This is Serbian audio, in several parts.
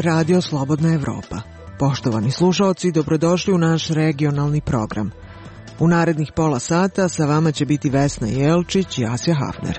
Radio Slobodna Evropa. Poštovani slušaoci, dobrodošli u naš regionalni program. U narednih pola sata sa vama će biti Vesna Jelčić i Asja Hafner.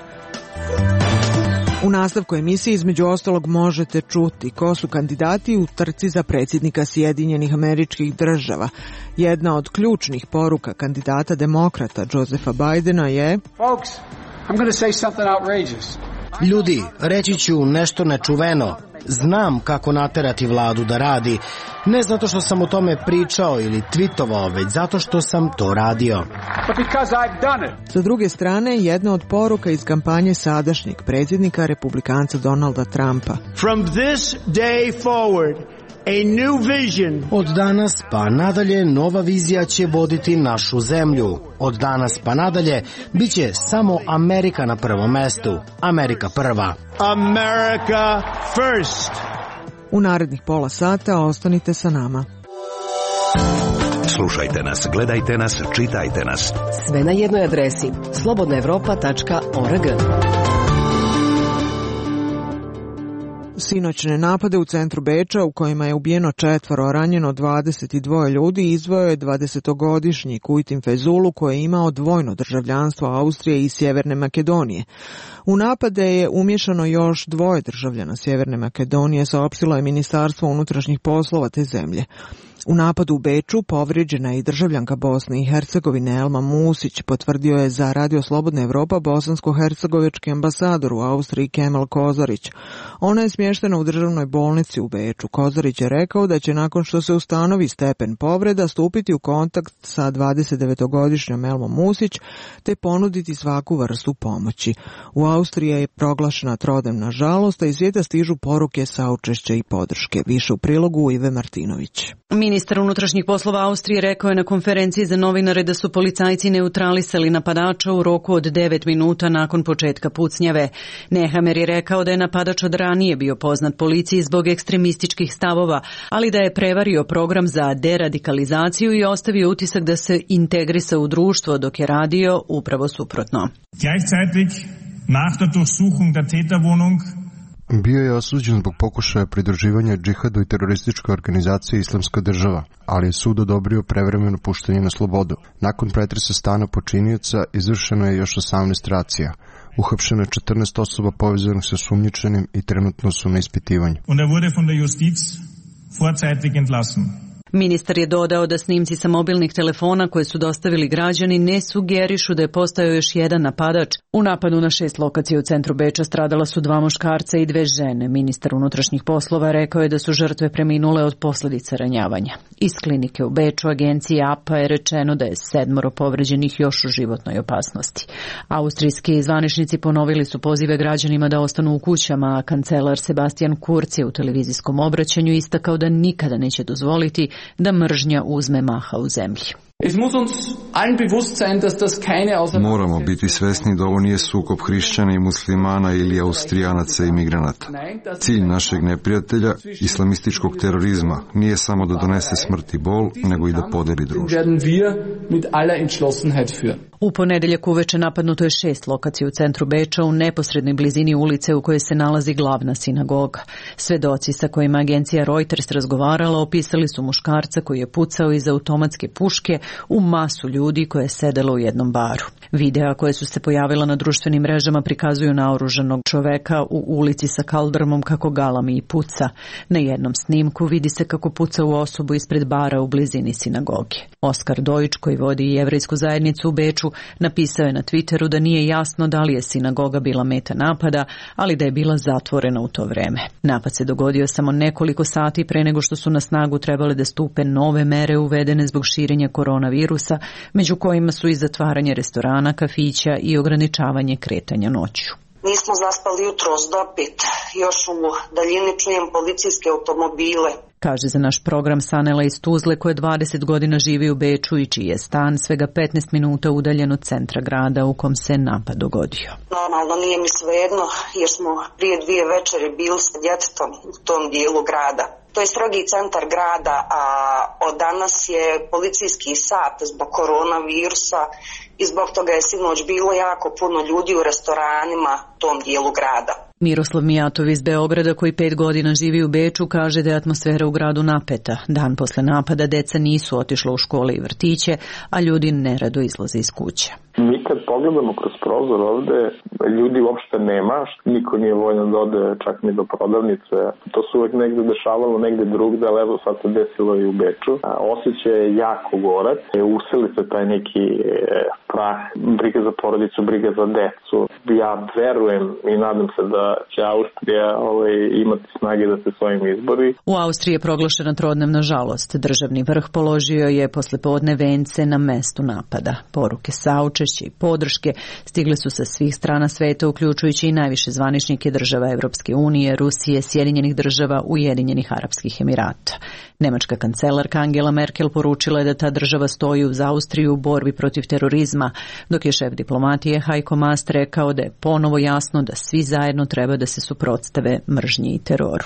U nastavku emisije između ostalog možete čuti ko su kandidati u trci za predsjednika Sjedinjenih Američkih Država. Jedna od ključnih poruka kandidata demokrata Josepha Bidena je: Folks, I'm going to say something outrageous. Ljudi, reći ću nešto nečuveno. Znam kako naterati vladu da radi, ne zato što sam o tome pričao ili twitovao, već zato što sam to radio. Sa druge strane, jedna od poruka iz kampanje sadašnjeg predsjednika republikanca Donalda Trumpa. From this day forward, a new vision. Od danas pa nadalje nova vizija će voditi našu zemlju. Od danas pa nadalje bit će samo Amerika na prvom mestu. Amerika prva. America first. U narednih pola sata ostanite sa nama. Slušajte nas, gledajte nas, čitajte nas. Sve na jednoj adresi: slobodnaevropa.org. Sinoćne napade u centru Beča, u kojima je ubijeno 4, ranjeno 22 ljudi, izveo je 20-godišnji Kujtin Fezulu, koji je imao dvojno državljanstvo Austrije i Sjeverne Makedonije. U napade je umješano još 2 državljana Sjeverne Makedonije, saopštilo je Ministarstvo unutrašnjih poslova te zemlje. U napadu u Beču povrijeđena je i državljanka Bosne i Hercegovine Elma Musić, potvrdio je za Radio Slobodna Evropa bosansko-hercegovički ambasador u Austriji Kemal Kozarić. Ona je smještena u državnoj bolnici u Beču. Kozarić je rekao da će nakon što se ustanovi stepen povreda stupiti u kontakt sa 29-godišnjom Elmom Musić te ponuditi svaku vrstu pomoći. U Austriji je proglašena trodnevna žalost, a iz svijeta stižu poruke saučešća i podrške. Više u prilogu Ive Martinović. Ministar unutrašnjih poslova Austrije rekao je na konferenciji za novinare da su policajci neutralisali napadača u roku od 9 minuta nakon početka pucnjave. Nehammer je rekao da je napadač od ranije bio poznat policiji zbog ekstremističkih stavova, ali da je prevario program za deradikalizaciju i ostavio utisak da se integrisao u društvo, dok je radio upravo suprotno. Gleichzeitig nach der Durchsuchung der Täterwohnung bio je osuđen zbog pokušaja pridruživanja džihadu i terorističkoj organizaciji Islamska država, ali je sud odobrio prevremeno puštanje na slobodu. Nakon pretresa stana počinioca izvršeno je još 18 racija. Uhapšeno je 14 osoba povezanih sa sumnjičenim i trenutno su na ispitivanju. Und er wurde von der Justiz vorzeitig entlassen. Ministar je dodao da snimci sa mobilnih telefona koje su dostavili građani ne sugerišu da je postojao još jedan napadač. U napadu na 6 lokacija u centru Beča stradala su 2 muškarca i 2 žene. Ministar unutrašnjih poslova rekao je da su žrtve preminule od posljedica ranjavanja. Iz klinike u Beču agencije APA je rečeno da je 7 povređenih još u životnoj opasnosti. Austrijski zvaničnici ponovili su pozive građanima da ostanu u kućama, a kancelar Sebastian Kurz je u televizijskom obraćanju istakao da nikada neće dozvoliti da mržnja uzme maha u zemlji. Moramo biti svesni da ovo nije sukob hrišćana i muslimana ili Austrijanaca i migranata. Cilj našeg neprijatelja, islamističkog terorizma, nije samo da donese smrt i bol, nego i da podeli društvo. U ponedjeljak uveče napadnuto je 6 lokacija u centru Beča u neposrednoj blizini ulice u kojoj se nalazi glavna sinagoga. Svedoci sa kojima agencija Reuters razgovarala opisali su muškarca koji je pucao iz automatske puške u masu ljudi koje je sedelo u jednom baru. Videa koje su se pojavila na društvenim mrežama prikazuju naoružanog čoveka u ulici sa kaldrmom kako galami i puca. Na jednom snimku vidi se kako puca u osobu ispred bara u blizini sinagoge. Oskar Dojić, koji vodi jevrejsku zajednicu u Beču, napisao je na Twitteru da nije jasno da li je sinagoga bila meta napada, ali da je bila zatvorena u to vreme. Napad se dogodio samo nekoliko sati pre nego što su na snagu trebale da stupe nove mere uvedene zbog širenja koronavirusa, među kojima su i zatvaranje restorana, kafića i ograničavanje kretanja noću. Nismo zaspali jutros do 5, još u daljini čujem policijske automobile. Kaže za naš program Sanela iz Tuzle, koja 20 godina živi u Beču i čiji je stan svega 15 minuta udaljen od centra grada u kom se napad dogodio. Normalno nije mi svejedno jer smo prije 2 večeri bili sa djetetom u tom dijelu grada. To je strogi centar grada, a od danas je policijski sat zbog koronavirusa i zbog toga je sinoć bilo jako puno ljudi u restoranima u tom dijelu grada. Miroslav Mijatov iz Beograda, koji 5 godina živi u Beču, kaže da je atmosfera u gradu napeta. Dan posle napada deca nisu otišla u škole i vrtiće, a ljudi nerado izlaze iz kuće. Mi kad pogledamo kroz prozor ovde, ljudi uopšte nema, niko nije voljan da ode čak ni do prodavnice. To se uvek negde dešavalo, negde drugde, ali evo sad se desilo i u Beču. Osjećaj je jako gorak, useli se taj neki strah, briga za porodicu, briga za decu. Ja verujem i nadam se da će Austrija imati snage da se svojim izbori. U Austriji je proglašena trodnevna žalost. Državni vrh položio je posle podne vence na mestu napada. Poruke saučešća i podrške stigle su sa svih strana sveta, uključujući i najviše zvaničnike država Evropske unije, Rusije, Sjedinjenih država, Ujedinjenih Arapskih Emirata. Nemačka kancelarka Angela Merkel poručila je da ta država stoji uz Austriju u borbi protiv terorizma, dok je šef diplomatije Heiko Maas rekao da je ponovo jasno da svi zajedno treba da se suprotstave mržnji i teroru.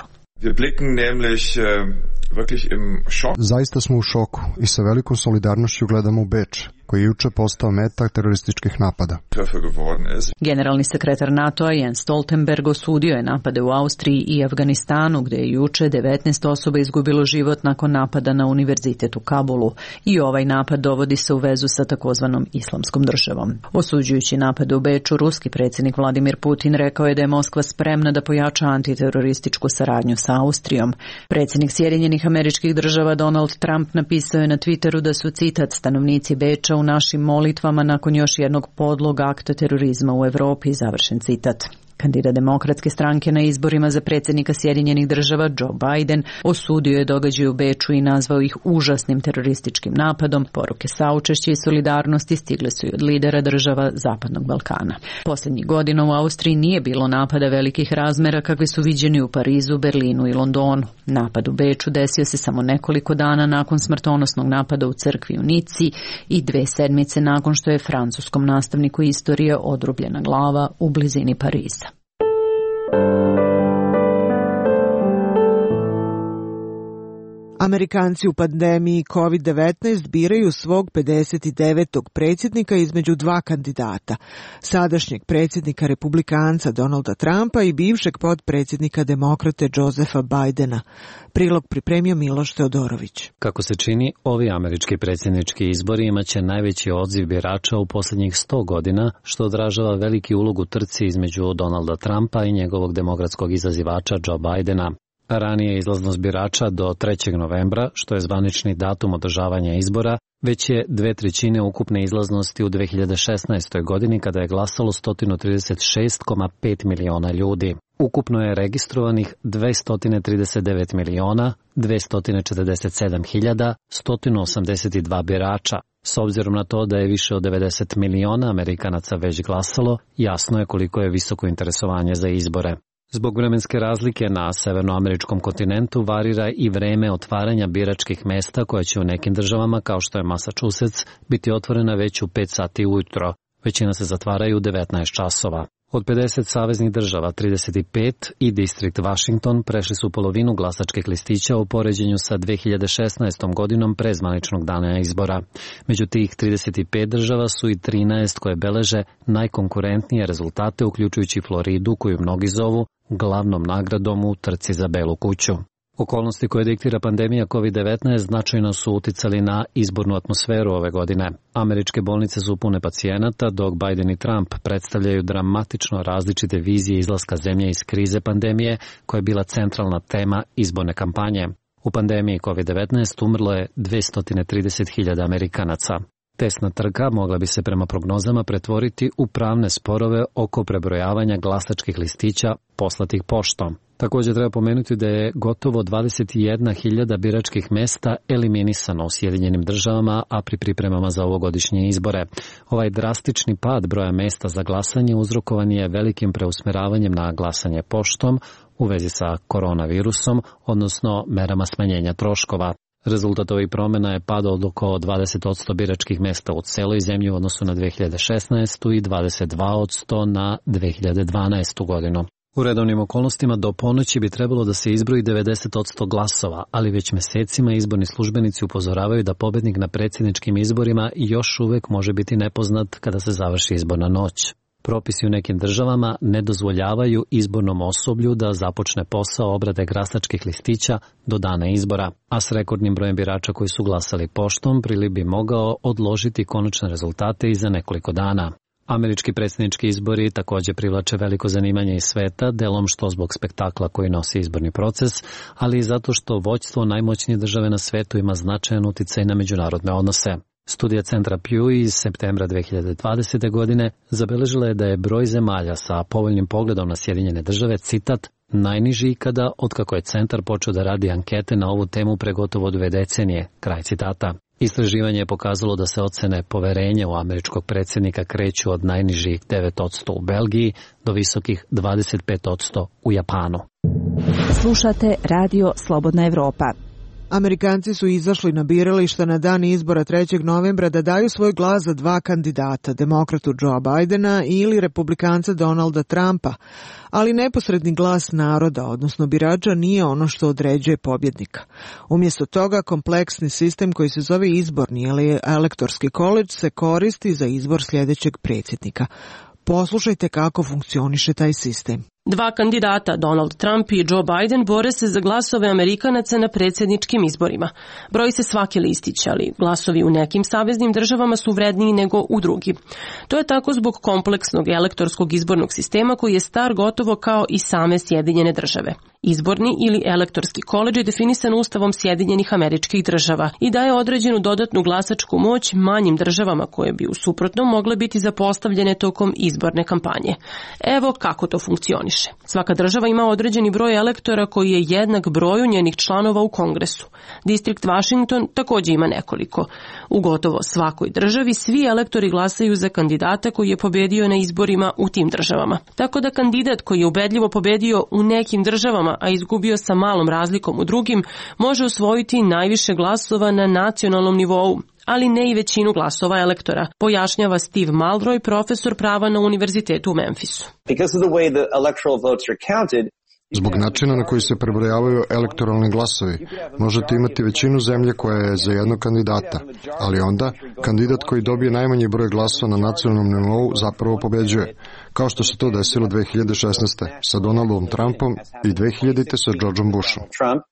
Zaista smo u šoku i sa velikom solidarnošću gledamo u Beč, koji je juče postao meta terorističkih napada. Generalni sekretar NATO-a Jens Stoltenberg osudio je napade u Austriji i Afganistanu, gde je juče 19 osoba izgubilo život nakon napada na univerzitet u Kabulu. I ovaj napad dovodi se u vezu sa takozvanom islamskom državom. Osuđujući napade u Beču, ruski predsjednik Vladimir Putin rekao je da je Moskva spremna da pojača antiterorističku saradnju sa Austrijom. Predsjednik Sjedinjenih Američkih Država Donald Trump napisao je na Twitteru da su, citat, stanovnici Beča u našim molitvama nakon još jednog podlog akta terorizma u Evropi, završen citat. Kandidat Demokratske stranke na izborima za predsjednika Sjedinjenih Država Joe Biden osudio je događaj u Beču i nazvao ih užasnim terorističkim napadom. Poruke saučešća i solidarnosti stigle su i od lidera država Zapadnog Balkana. Posljednjih godina u Austriji nije bilo napada velikih razmera kakvi su viđeni u Parizu, Berlinu i Londonu. Napad u Beču desio se samo nekoliko dana nakon smrtonosnog napada u crkvi u Nici i 2 sedmice nakon što je francuskom nastavniku istorije odrubljena glava u blizini Pariza. Amerikanci u pandemiji COVID-19 biraju svog 59. predsjednika između 2 kandidata, sadašnjeg predsjednika republikanca Donalda Trumpa i bivšeg potpredsjednika demokrate Josepha Bidena. Prilog pripremio Miloš Teodorović. Kako se čini, ovi američki predsjednički izbori imaće najveći odziv birača u posljednjih 100 godina, što odražava veliki ulog u trci između Donalda Trumpa i njegovog demokratskog izazivača Joe Bidena. Ranije izlaznost birača do 3. novembra, što je zvanični datum održavanja izbora, već je 2/3 ukupne izlaznosti u 2016. godini kada je glasalo 136,5 miliona ljudi. Ukupno je registrovanih 239.247.182 birača. S obzirom na to da je više od 90 miliona Amerikanaca već glasalo, jasno je koliko je visoko interesovanje za izbore. Zbog vremenske razlike na severnoameričkom kontinentu varira i vreme otvaranja biračkih mesta koja će u nekim državama, kao što je Massachusetts, biti otvorena već u 5 sati ujutro. Većina se zatvaraju u 19 časova. Od 50 saveznih država, 35 i distrikt Washington prešli su polovinu glasačkih listića u poređenju sa 2016. godinom pre zvaničnog dana izbora. Među tih 35 država su i 13 koje beleže najkonkurentnije rezultate, uključujući Floridu, koju mnogi zovu glavnom nagradom u trci za Belu kuću. Okolnosti koje diktira pandemija COVID-19 značajno su uticali na izbornu atmosferu ove godine. Američke bolnice su pune pacijenata, dok Biden i Trump predstavljaju dramatično različite vizije izlaska zemlje iz krize pandemije, koja je bila centralna tema izborne kampanje. U pandemiji COVID-19 umrlo je 230.000 Amerikanaca. Tesna trka mogla bi se prema prognozama pretvoriti u pravne sporove oko prebrojavanja glasačkih listića poslatih poštom. Također treba pomenuti da je gotovo 21.000 biračkih mesta eliminisano u Sjedinjenim državama, a pri pripremama za ovogodišnje izbore. Ovaj drastični pad broja mesta za glasanje uzrokovan je velikim preusmeravanjem na glasanje poštom u vezi sa koronavirusom, odnosno merama smanjenja troškova. Rezultat ovih promjena je pad od oko 20% biračkih mesta u celoj zemlji u odnosu na 2016. i 22% na 2012. godinu. U redovnim okolnostima do ponoći bi trebalo da se izbroji 90% glasova, ali već mesecima izborni službenici upozoravaju da pobednik na predsjedničkim izborima još uvek može biti nepoznat kada se završi izborna noć. Propisi u nekim državama ne dozvoljavaju izbornom osoblju da započne posao obrade glasačkih listića do dana izbora, a s rekordnim brojem birača koji su glasali poštom priliv bi mogao odložiti konačne rezultate i za nekoliko dana. Američki predsjednički izbori također privlače veliko zanimanje iz sveta, delom što zbog spektakla koji nosi izborni proces, ali i zato što vođstvo najmoćnije države na svetu ima značajan uticaj na međunarodne odnose. Studija centra Pew iz septembra 2020. godine zabeležila je da je broj zemalja sa povoljnim pogledom na Sjedinjene države, citat, najniži ikada otkako je centar počeo da radi ankete na ovu temu pre gotovo 2 decenije, kraj citata. Istraživanje je pokazalo da se ocene poverenja u američkog predsjednika kreću od najnižih 9% u Belgiji do visokih 25% u Japanu. Slušate Radio Slobodna Evropa. Amerikanci su izašli na birališta na dan izbora 3. novembra da daju svoj glas za 2 kandidata, demokratu Joea Bidena ili republikanca Donalda Trumpa, ali neposredni glas naroda, odnosno birača, nije ono što određuje pobjednika. Umjesto toga, kompleksni sistem koji se zove izborni ili elektorski koledž se koristi za izbor sljedećeg predsjednika. Poslušajte kako funkcioniše taj sistem. 2 kandidata, Donald Trump i Joe Biden, bore se za glasove Amerikanaca na predsjedničkim izborima. Broji se svaki listić, ali glasovi u nekim saveznim državama su vredniji nego u drugim. To je tako zbog kompleksnog elektorskog izbornog sistema koji je star gotovo kao i same Sjedinjene države. Izborni ili elektorski koledž je definisan Ustavom Sjedinjenih Američkih Država i daje određenu dodatnu glasačku moć manjim državama koje bi u suprotnom mogle biti zapostavljene tokom izborne kampanje. Evo kako to funkcioniše. Svaka država ima određeni broj elektora koji je jednak broju njenih članova u Kongresu. Distrikt Washington također ima nekoliko. U gotovo svakoj državi svi elektori glasaju za kandidata koji je pobedio na izborima u tim državama. Tako da kandidat koji je ubedljivo pobedio u nekim državama, a izgubio sa malom razlikom u drugim, može osvojiti najviše glasova na nacionalnom nivou, ali ne i većinu glasova elektora, pojašnjava Steve Mulroy, profesor prava na Univerzitetu u Memphisu. Zbog načina na koji se prebrojavaju elektoralni glasovi, možete imati većinu zemlje koja je za jednog kandidata, ali onda kandidat koji dobije najmanji broj glasova na nacionalnom nivou zapravo pobeđuje, kao što se to desilo 2016. sa Donaldom Trumpom i 2000. sa Georgeom Bushom.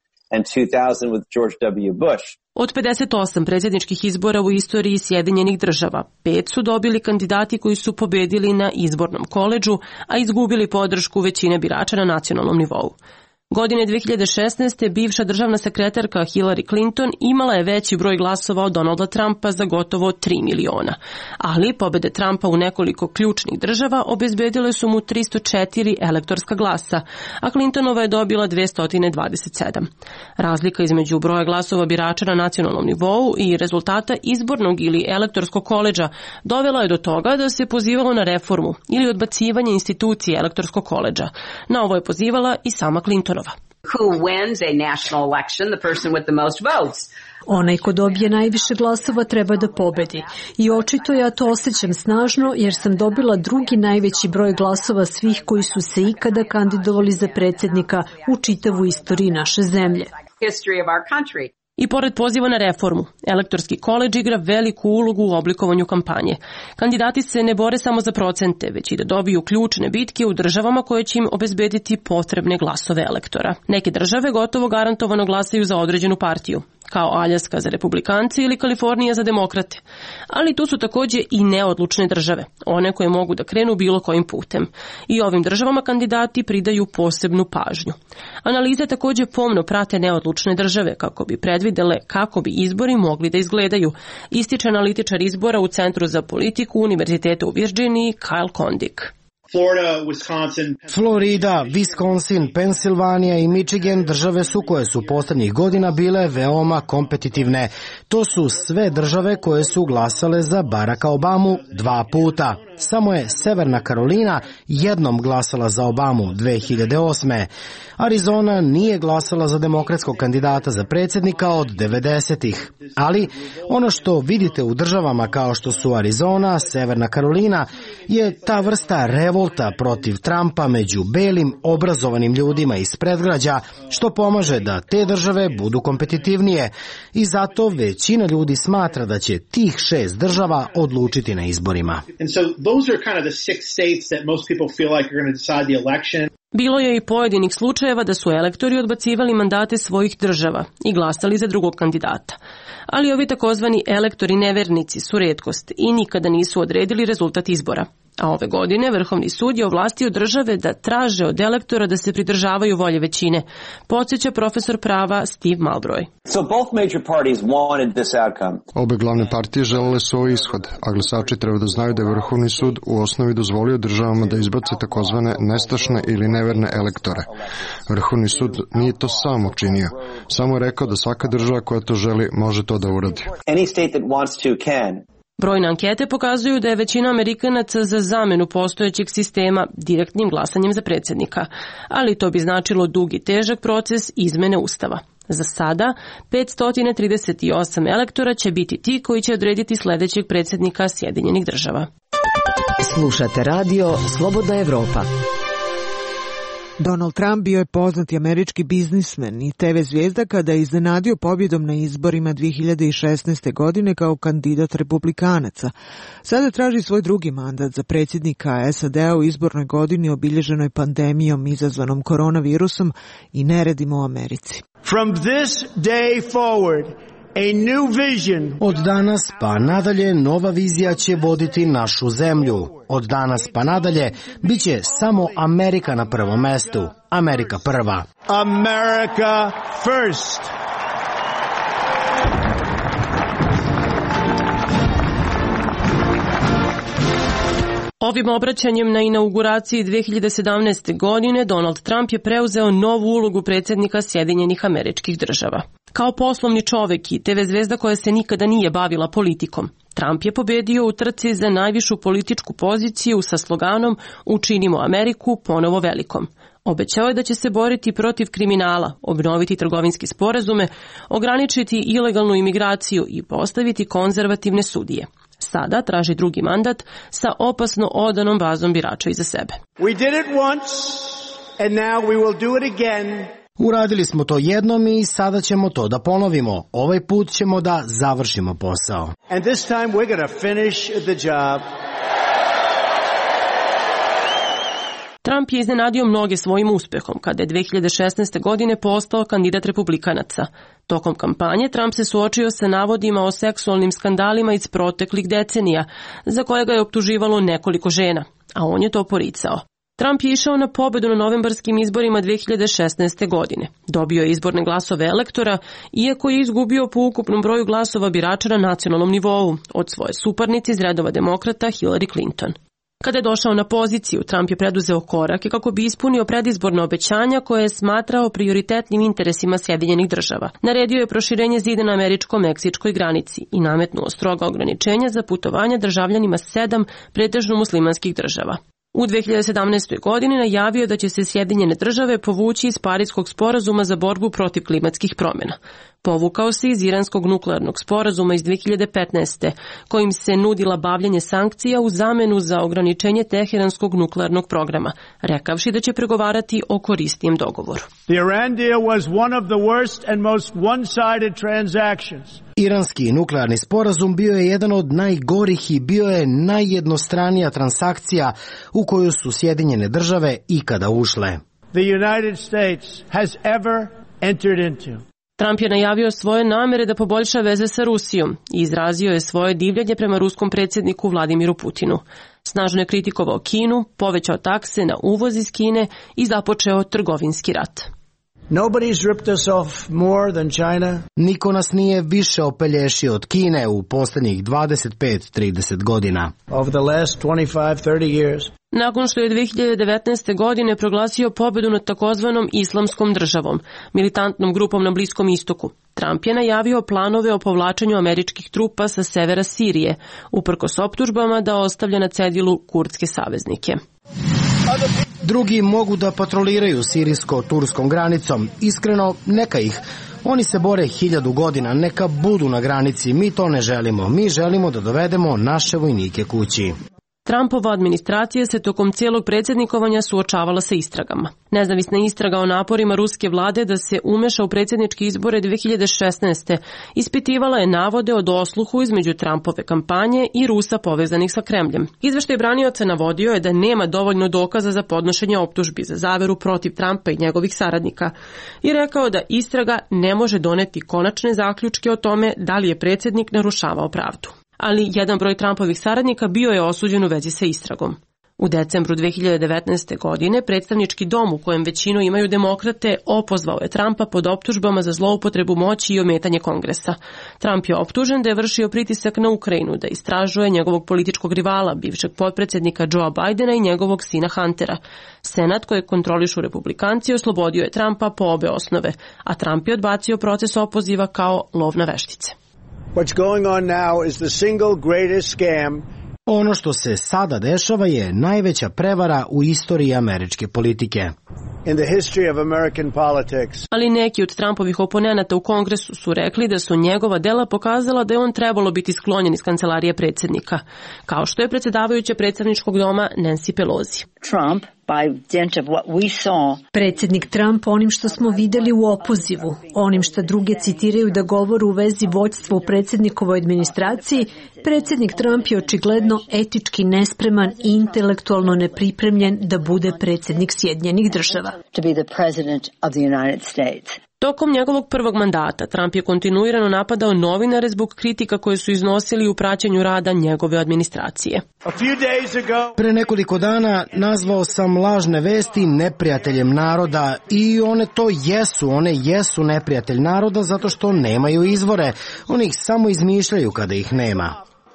Od 58 predsjedničkih izbora u istoriji Sjedinjenih država, 5 su dobili kandidati koji su pobedili na izbornom koledžu, a izgubili podršku većine birača na nacionalnom nivou. Godine 2016. bivša državna sekretarka Hillary Clinton imala je veći broj glasova od Donalda Trumpa za gotovo 3 miliona, ali pobede Trumpa u nekoliko ključnih država obezbedile su mu 304 elektorska glasa, a Clintonova je dobila 227. Razlika između broja glasova birača na nacionalnom nivou i rezultata izbornog ili elektorskog koledža dovela je do toga da se pozivalo na reformu ili odbacivanje institucije elektorskog koledža. Na ovo je pozivala i sama Clintonova. Who wins a national election? The person with the most votes. Onaj ko dobije najviše glasova treba da pobedi. I očito ja to osjećam snažno jer sam dobila drugi najveći broj glasova svih koji su se ikada kandidovali za predsjednika u čitavu istoriji naše zemlje. I pored poziva na reformu, elektorski koledž igra veliku ulogu u oblikovanju kampanje. Kandidati se ne bore samo za procente, već i da dobiju ključne bitke u državama koje će im obezbediti potrebne glasove elektora. Neke države gotovo garantovano glasaju za određenu partiju, kao Aljaska za republikance ili Kalifornija za demokrate. Ali tu su također i neodlučne države, one koje mogu da krenu bilo kojim putem. I ovim državama kandidati pridaju posebnu pažnju. Analize također pomno prate neodlučne države kako bi predvidele kako bi izbori mogli da izgledaju, ističe analitičar izbora u Centru za politiku Univerziteta u Virginiji Kyle Kondik. Florida, Wisconsin, Pensilvanija i Michigan države su koje su posljednjih godina bile veoma kompetitivne. To su sve države koje su glasale za Baracka Obamu 2 puta. Samo je Severna Karolina jednom glasala za Obamu 2008. Arizona nije glasala za demokratskog kandidata za predsjednika od 90-ih. Ali ono što vidite u državama kao što su Arizona, Severna Karolina je ta vrsta revolta protiv Trumpa među belim obrazovanim ljudima iz predgrađa, što pomaže da te države budu kompetitivnije i zato većina ljudi smatra da će tih 6 država odlučiti na izborima. those are kind of the 6 states that most people feel like are going to decide the election. Bilo je i pojedinih slučajeva da su elektori odbacivali mandate svojih država i glasali za drugog kandidata. Ali ovi takozvani elektori nevernici su retkost i nikada nisu odredili rezultat izbora. A ove godine Vrhovni sud je ovlastio države da traže od elektora da se pridržavaju volje većine, podsjeća profesor prava Steve Malbroy. Obe glavne partije želele su ovaj ishod, a glasači treba da znaju da je Vrhovni sud u osnovi dozvolio državama da izbace takozvane nestašne ili neverne elektore. Vrhovni sud nije to sam učinio, samo je rekao da svaka država koja to želi može to da uradi. Brojne ankete pokazuju da je većina Amerikanaca za zamenu postojećeg sistema direktnim glasanjem za predsjednika, ali to bi značilo dug i težak proces izmene Ustava. Za sada, 538 elektora će biti ti koji će odrediti sledećeg predsjednika Sjedinjenih država. Slušate radio Slobodna Evropa. Donald Trump bio je poznati američki biznismen i TV zvijezda kada je iznenadio pobjedom na izborima 2016. godine kao kandidat republikanaca. Sada traži svoj drugi mandat za predsjednika SAD-a u izbornoj godini obilježenoj pandemijom izazvanom koronavirusom i neredima u Americi. From this day forward, a new vision. Od danas pa nadalje nova vizija će voditi našu zemlju. Od danas pa nadalje bit će samo Amerika na prvom mestu. Amerika prva. America first. Ovim obraćanjem na inauguraciji 2017. godine Donald Trump je preuzeo novu ulogu predsjednika Sjedinjenih Američkih Država. Kao poslovni čovek i TV zvezda koja se nikada nije bavila politikom, Trump je pobedio u trci za najvišu političku poziciju sa sloganom Učinimo Ameriku ponovo velikom. Obećao je da će se boriti protiv kriminala, obnoviti trgovinske sporazume, ograničiti ilegalnu imigraciju i postaviti konzervativne sudije. Sada traži drugi mandat sa opasno odanom bazom birača iza sebe. We did it once and now we will do it again. Uradili smo to jednom i sada ćemo to da ponovimo. Ovaj put ćemo da završimo posao. And this time we're going to finish the job. Trump je iznenadio mnoge svojim uspehom kada je 2016. godine postao kandidat republikanaca. Tokom kampanje Trump se suočio sa navodima o seksualnim skandalima iz proteklih decenija, za koje ga je optuživalo nekoliko žena, a on je to poricao. Trump je išao na pobedu na novembarskim izborima 2016. godine. Dobio je izborne glasove elektora, iako je izgubio po ukupnom broju glasova birača na nacionalnom nivou od svoje suparnice iz redova demokrata Hillary Clinton. Kada je došao na poziciju, Trump je preduzeo korake kako bi ispunio predizborna obećanja koje je smatrao prioritetnim interesima Sjedinjenih država. Naredio je proširenje zida na američko-meksičkoj granici i nametnuo stroga ograničenja za putovanja državljanima 7 pretežno muslimanskih država. U 2017. godini najavio da će se Sjedinjene države povući iz Pariskog sporazuma za borbu protiv klimatskih promjena. Povukao se iz iranskog nuklearnog sporazuma iz 2015. kojim se nudila bavljanje sankcija u zamenu za ograničenje Teheranskog nuklearnog programa, rekavši da će pregovarati o korisnijem dogovoru. The Iran deal was one of the worst and most one-sided transactions. Iranski nuklearni sporazum bio je jedan od najgorih i bio je najjednostranija transakcija u koju su Sjedinjene države ikada ušle. The United States has ever entered into. Trump je najavio svoje namere da poboljša veze sa Rusijom i izrazio je svoje divljenje prema ruskom predsjedniku Vladimiru Putinu. Snažno je kritikovao Kinu, povećao takse na uvoz iz Kine i započeo trgovinski rat. Nobody's ripped us off more than China. Niko nas nije više opelješio od Kine u posljednjih 25-30 godina. Over the last 25-30 years. Nakon što je 2019. godine proglasio pobedu nad takozvanom Islamskom državom, militantnom grupom na Bliskom istoku, Trump je najavio planove o povlačenju američkih trupa sa severa Sirije, uprkos optužbama da ostavlja na cedilu kurdske saveznike. Drugi mogu da patroliraju sirijsko-turskom granicom. Iskreno, neka ih. Oni se bore 1000 godina, neka budu na granici. Mi to ne želimo. Mi želimo da dovedemo naše vojnike kući. Trumpova administracija se tokom cijelog predsjednikovanja suočavala sa istragama. Nezavisna istraga o naporima ruske vlade da se umeša u predsjedničke izbore 2016. ispitivala je navode o dosluhu između Trumpove kampanje i Rusa povezanih sa Kremljem. Izveštaj branioca navodio je da nema dovoljno dokaza za podnošenje optužbi za zaveru protiv Trumpa i njegovih saradnika i rekao da istraga ne može doneti konačne zaključke o tome da li je predsjednik narušavao pravdu. Ali jedan broj Trumpovih saradnika bio je osuđen u vezi sa istragom. U decembru 2019. godine predstavnički dom u kojem većinu imaju demokrate opozvao je Trumpa pod optužbama za zloupotrebu moći i ometanje Kongresa. Trump je optužen da je vršio pritisak na Ukrajinu da istražuje njegovog političkog rivala, bivšeg potpredsjednika Joea Bidena i njegovog sina Huntera. Senat kojeg kontrolišu republikanci oslobodio je Trumpa po obe osnove, a Trump je odbacio proces opoziva kao lov na veštice. What's going on now is the single greatest scam. Ono što se sada dešava je najveća prevara u istoriji američke politike. In the history of American politics. Ali neki od Trumpovih oponenata u Kongresu su rekli da su njegova dela pokazala da je on trebalo biti sklonjen iz kancelarije predsjednika, kao što je predsjedavajuća predstavničkog doma Nancy Pelosi. Trump, by dint of what we saw. Predsjednik Trump onim što smo videli u opozivu, onim što druge citiraju da govore u vezi vođstva u predsjednikovoj administraciji, predsjednik Trump je očigledno etički nespreman i intelektualno nepripremljen da bude predsjednik Sjedinjenih Država. To be the president of the United States. Tokom njegovog prvog mandata Trump je kontinuirano napadao novinare zbog kritika koje su iznosili u praćenju rada njegove administracije. Pre nekoliko dana nazvao sam lažne vesti neprijateljem naroda i one jesu neprijatelj naroda zato što nemaju izvore. Oni ih samo izmišljaju kada ih nema.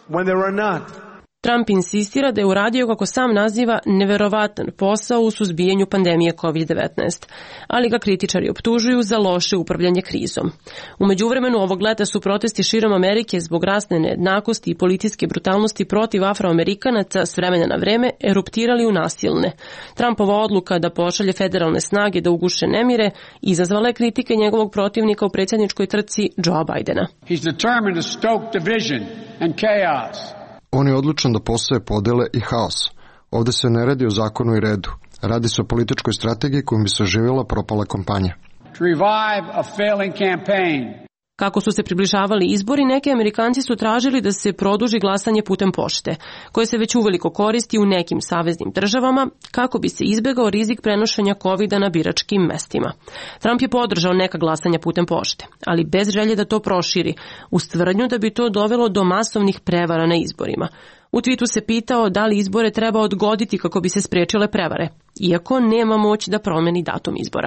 Trump insistira da je uradio, kako sam naziva, neverovatan posao u suzbijanju pandemije COVID-19, ali ga kritičari optužuju za loše upravljanje krizom. U međuvremenu ovog leta su protesti širom Amerike zbog rasne nejednakosti i policijske brutalnosti protiv Afroamerikanaca s vremena na vreme eruptirali u nasilne. Trumpova odluka da pošalje federalne snage da uguše nemire izazvala je kritike njegovog protivnika u predsjedničkoj trci Joea Bidena. He's determined to stoke division and chaos. On je odlučan da postaje podele i haos. Ovde se ne radi o zakonu i redu. Radi se o političkoj strategiji kojom bi se oživjela propala kampanja. Kako su se približavali izbori, neki Amerikanci su tražili da se produži glasanje putem pošte, koje se već uveliko koristi u nekim saveznim državama, kako bi se izbegao rizik prenošenja COVID-a na biračkim mestima. Trump je podržao neka glasanja putem pošte, ali bez želje da to proširi, uz tvrdnju da bi to dovelo do masovnih prevara na izborima. U tweetu se pitao da li izbore treba odgoditi kako bi se spriječile prevare, iako nema moć da promeni datum izbora.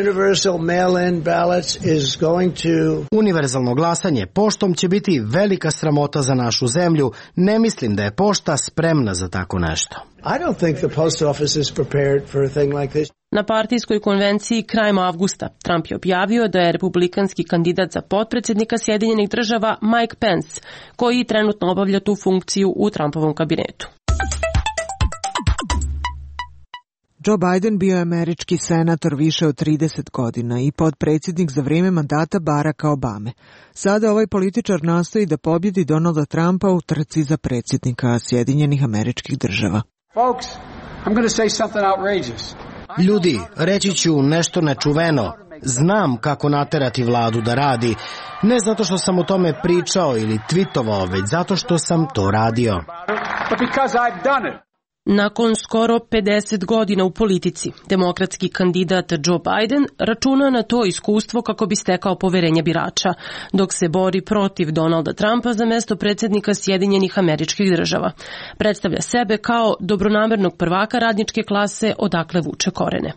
Univerzalno glasanje poštom će biti velika sramota za našu zemlju. Ne mislim da je pošta spremna za tako nešto. Na partijskoj konvenciji krajem avgusta Trump je objavio da je republikanski kandidat za potpredsjednika Sjedinjenih Država Mike Pence, koji trenutno obavlja tu funkciju u Trumpovom kabinetu. Joe Biden bio je američki senator više od 30 godina i potpredsjednik za vrijeme mandata Baracka Obame. Sada ovaj političar nastoji da pobjedi Donalda Trumpa u trci za predsjednika Sjedinjenih Američkih Država. Folks, I'm going to say something outrageous. Ljudi, reći ću nešto nečuveno. Znam kako naterati vladu da radi. Ne zato što sam o tome pričao ili twitovao, već zato što sam to radio. But because I've done it. Nakon skoro 50 godina u politici, demokratski kandidat Joe Biden računa na to iskustvo kako bi stekao poverenje birača, dok se bori protiv Donalda Trumpa za mesto predsjednika Sjedinjenih Američkih Država. Predstavlja sebe kao dobronamernog prvaka radničke klase odakle vuče korene.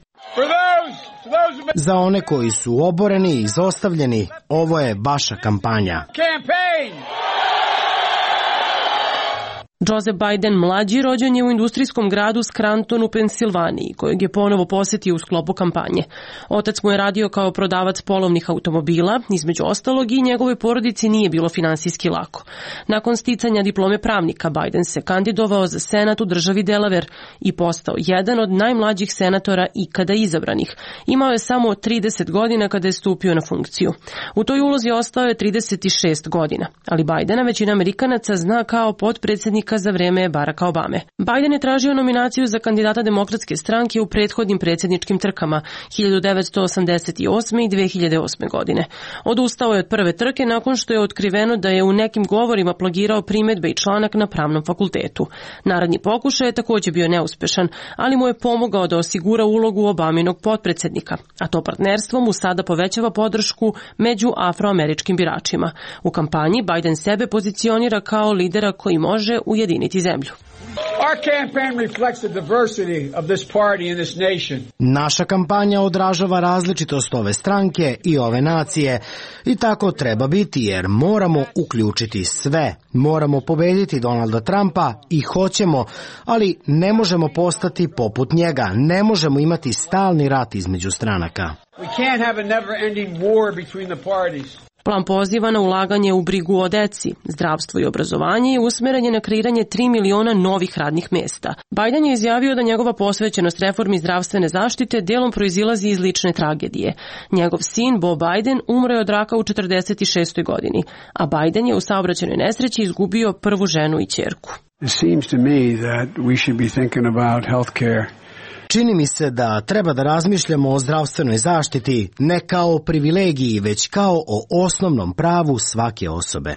Za one koji su oboreni i izostavljeni, ovo je vaša kampanja. Joseph Biden mlađi rođen je u industrijskom gradu Scranton u Pensilvaniji, kojeg je ponovo posjetio u sklopu kampanje. Otac mu je radio kao prodavac polovnih automobila, između ostalog i njegovoj porodici nije bilo finansijski lako. Nakon sticanja diplome pravnika, Biden se kandidovao za senat u državi Delaware i postao jedan od najmlađih senatora ikada izabranih. Imao je samo 30 godina kada je stupio na funkciju. U toj ulozi ostao je 36 godina, ali Bidena većina Amerikanaca zna kao potpredsjednika predsjednika za vreme Baracka Obame. Biden je tražio nominaciju za kandidata Demokratske stranke u prethodnim predsjedničkim trkama 1988. i 2008. godine. Odustao je od prve trke nakon što je otkriveno da je u nekim govorima plagirao primedbe i članak na pravnom fakultetu. Naredni pokušaj je također bio neuspešan, ali mu je pomogao da osigura ulogu Obaminog potpredsjednika, a to partnerstvo mu sada povećava podršku među afroameričkim biračima. U kampanji Biden sebe pozicionira kao lidera koji može ujediniti zemlju. Naša kampanja odražava različitost ove stranke i ove nacije i tako treba biti jer moramo uključiti sve. Moramo pobediti Donalda Trumpa i hoćemo, ali ne možemo postati poput njega. Ne možemo imati stalni rat između stranaka. Plan poziva na ulaganje u brigu o deci, zdravstvo i obrazovanje i usmeren je na kreiranje 3 miliona novih radnih mesta. Biden je izjavio da njegova posvećenost reformi zdravstvene zaštite delom proizilazi iz lične tragedije. Njegov sin, Bo Biden, umro je od raka u 46. godini, a Biden je u saobraćajnoj nesreći izgubio prvu ženu i ćerku. Čini mi se da treba da razmišljamo o zdravstvenoj zaštiti ne kao o privilegiji, već kao o osnovnom pravu svake osobe.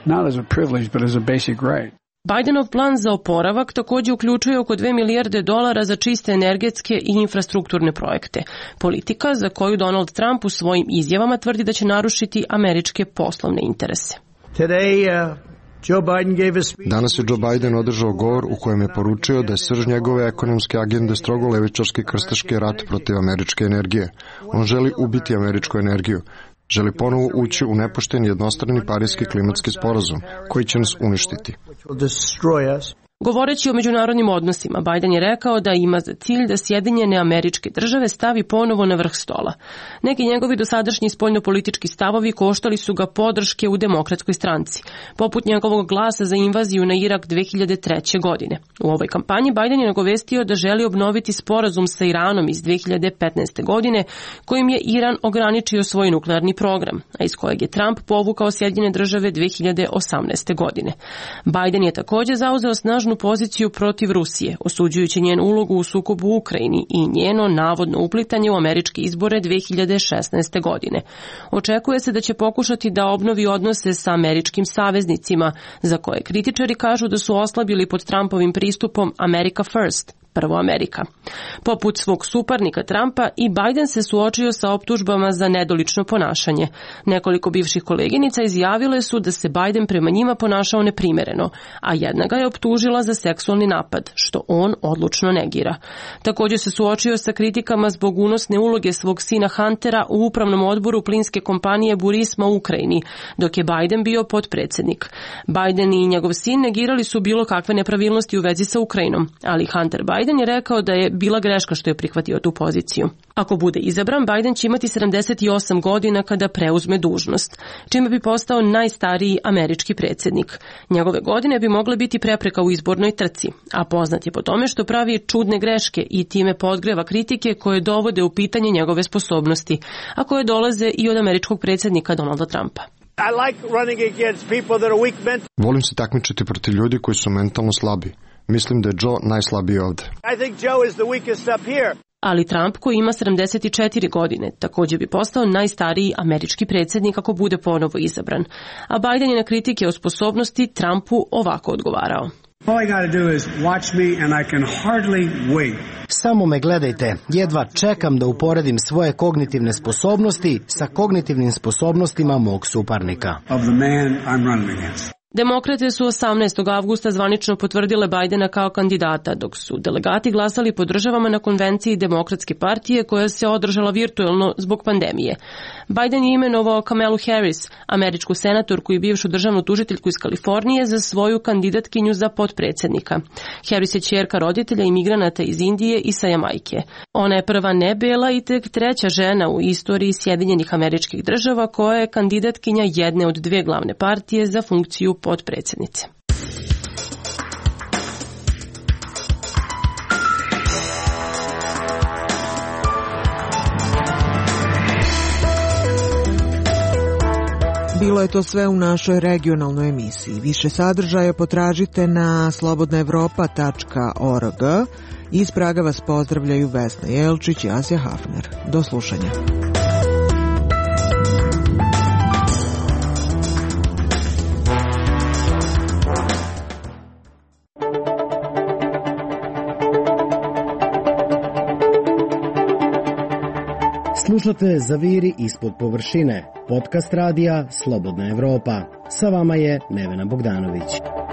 Bidenov plan za oporavak također uključuje oko $2 milijarde za čiste energetske i infrastrukturne projekte. Politika za koju Donald Trump u svojim izjavama tvrdi da će narušiti američke poslovne interese. Danas je Joe Biden održao govor u kojem je poručio da je srž njegove ekonomske agende strogo levičarski krstaški rat protiv američke energije. On želi ubiti američku energiju. Želi ponovo ući u nepošten jednostrani parijski klimatski sporazum, koji će nas uništiti. Govoreći o međunarodnim odnosima, Biden je rekao da ima za cilj da Sjedinjene Američke Države stavi ponovo na vrh stola. Neki njegovi dosadašnji spoljnopolitički stavovi koštali su ga podrške u Demokratskoj stranci, poput njegovog glasa za invaziju na Irak 2003. godine. U ovoj kampanji Biden je nagovestio da želi obnoviti sporazum sa Iranom iz 2015. godine, kojim je Iran ograničio svoj nuklearni program, a iz kojeg je Trump povukao Sjedinjene Države 2018. godine. Biden je također zauzeo snažnu poziciju protiv Rusije, osuđujući njenu ulogu u sukobu u Ukrajini i njeno navodno uplitanje u američke izbore 2016. godine. Očekuje se da će pokušati da obnovi odnose sa američkim saveznicima, za koje kritičari kažu da su oslabili pod Trumpovim pristupom America First, prvo Amerika. Poput svog suparnika Trumpa, i Biden se suočio sa optužbama za nedolično ponašanje. Nekoliko bivših koleginica izjavile su da se Biden prema njima ponašao neprimereno, a jedna ga je optužila za seksualni napad, što on odlučno negira. Također se suočio sa kritikama zbog unosne uloge svog sina Huntera u upravnom odboru plinske kompanije Burisma u Ukrajini, dok je Biden bio potpredsjednik. Biden i njegov sin negirali su bilo kakve nepravilnosti u vezi sa Ukrajinom, ali Hunter Biden je rekao da je bila greška što je prihvatio tu poziciju. Ako bude izabran, Biden će imati 78 godina kada preuzme dužnost, čime bi postao najstariji američki predsjednik. Njegove godine bi mogle biti prepreka u izbornoj trci, a poznat je po tome što pravi čudne greške i time podgreva kritike koje dovode u pitanje njegove sposobnosti, a koje dolaze i od američkog predsjednika Donalda Trumpa. Volim se takmičiti protiv ljudi koji su mentalno slabi. Mislim da je Joe najslabiji ovde. Ali Trump, koji ima 74 godine, također bi postao najstariji američki predsjednik ako bude ponovo izabran. A Biden je na kritike o sposobnosti Trumpu ovako odgovarao. Samo me gledajte, jedva čekam da uporedim svoje kognitivne sposobnosti sa kognitivnim sposobnostima mog suparnika. Demokrate su 18. avgusta zvanično potvrdile Bidena kao kandidata, dok su delegati glasali po državama na konvenciji Demokratske partije koja se održala virtuelno zbog pandemije. Biden je imenovao Kamalu Harris, američku senatorku i bivšu državnu tužiteljku iz Kalifornije, za svoju kandidatkinju za potpredsjednika. Harris je ćerka roditelja imigranata iz Indije i sa Jamajke. Ona je prva nebela i tek treća žena u istoriji Sjedinjenih Američkih Država koja je kandidatkinja jedne od dvije glavne partije za funkciju potpredsjednice. bilo je to sve u našoj regionalnoj emisiji. Više sadržaja potražite na slobodnaevropa.org. Iz Praga vas pozdravljaju Vesna Jelčić i Asja Hafner. Do slušanja. Slušate Zaviri ispod površine, podcast radija Slobodna Evropa. Sa vama je Nevena Bogdanović.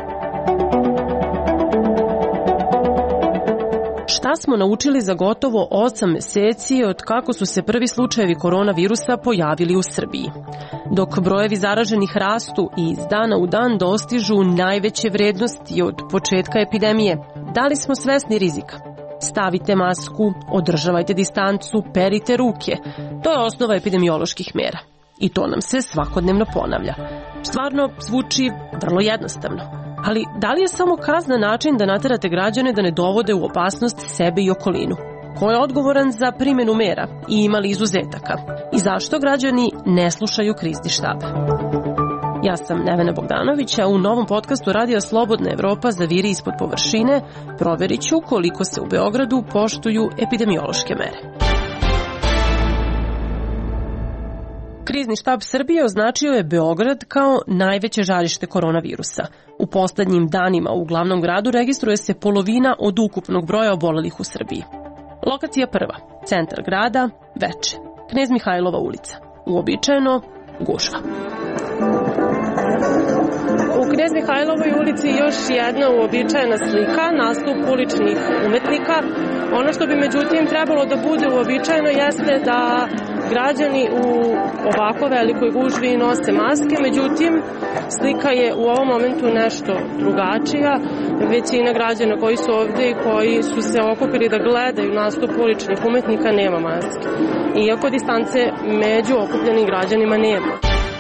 Šta smo naučili za gotovo 8 meseci od kako su se prvi slučajevi koronavirusa pojavili u Srbiji? Dok brojevi zaraženih rastu i iz dana u dan dostižu najveće vrednosti od početka epidemije, da li smo svesni rizika? Stavite masku, održavajte distancu, perite ruke. To je osnova epidemioloških mera. I to nam se svakodnevno ponavlja. Stvarno zvuči vrlo jednostavno. Ali da li je samo kazna način da naterate građane da ne dovode u opasnost sebe i okolinu? Ko je odgovoran za primjenu mera i ima li izuzetaka? I zašto građani ne slušaju krizni štab? Ja sam Nevena Bogdanović, a u novom podcastu Radija Slobodna Evropa Zaviri ispod površine proverit ću koliko se u Beogradu poštuju epidemiološke mere. Krizni štab Srbije označio je Beograd kao najveće žarište koronavirusa. U poslednjim danima u glavnom gradu registruje se polovina od ukupnog broja obolelih u Srbiji. Lokacija prva, centar grada, Veče, Knez Mihajlova ulica. Uobičajeno, gužva. U Knez Mihajlovoj ulici još jedna uobičajena slika, nastup uličnih umetnika. Ono što bi međutim trebalo da bude uobičajeno jeste da građani u ovako velikoj gužvi nose maske, međutim slika je u ovom momentu nešto drugačija. Većina građana koji su ovde i koji su se okupili da gledaju nastup uličnih umetnika nema maske. Iako distance među okupljenim građanima nema.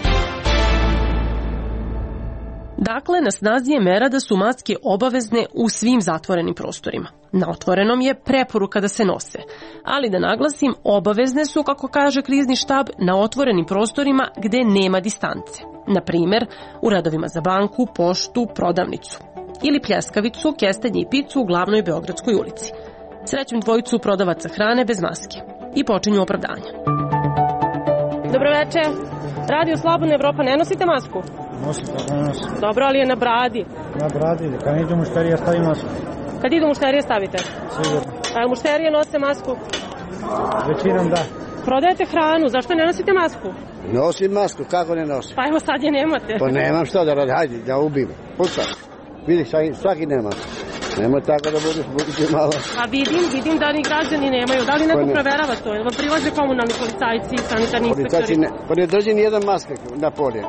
Dakle, na snazi je mera da su maske obavezne u svim zatvorenim prostorima. Na otvorenom je preporuka da se nose. Ali da naglasim, obavezne su, kako kaže krizni štab, na otvorenim prostorima gde nema distance. Na primer, u radovima za banku, poštu, prodavnicu. Ili pljeskavicu, kestenje i picu u glavnoj Beogradskoj ulici. Srećem dvojicu prodavaca hrane bez maske. I počinju opravdanja. Dobro večer. Radio Slobodna Evropa, ne nosite masku? Nosim, kako ne nosim. Dobro, ali je na bradi. Na bradi, kad idu mušterije stavim masku. Kad idu mušterije stavite? Sigurno. A mušterije nose masku? Većinom da. Prodajete hranu, zašto ne nosite masku? Nosim masku, kako ne nosim? Pa evo sad je nemate. Pa nemam što da radim, hajde, da ubim. Pucam. Vidi, svaki nema. Nemoj tako da budete malo. A vidim da ni građani nemaju. Da li neko proverava to? Jel vam prilaze komunalni policajci, sanitarni inspektori? Pa ne drži ni jedan maske na polje.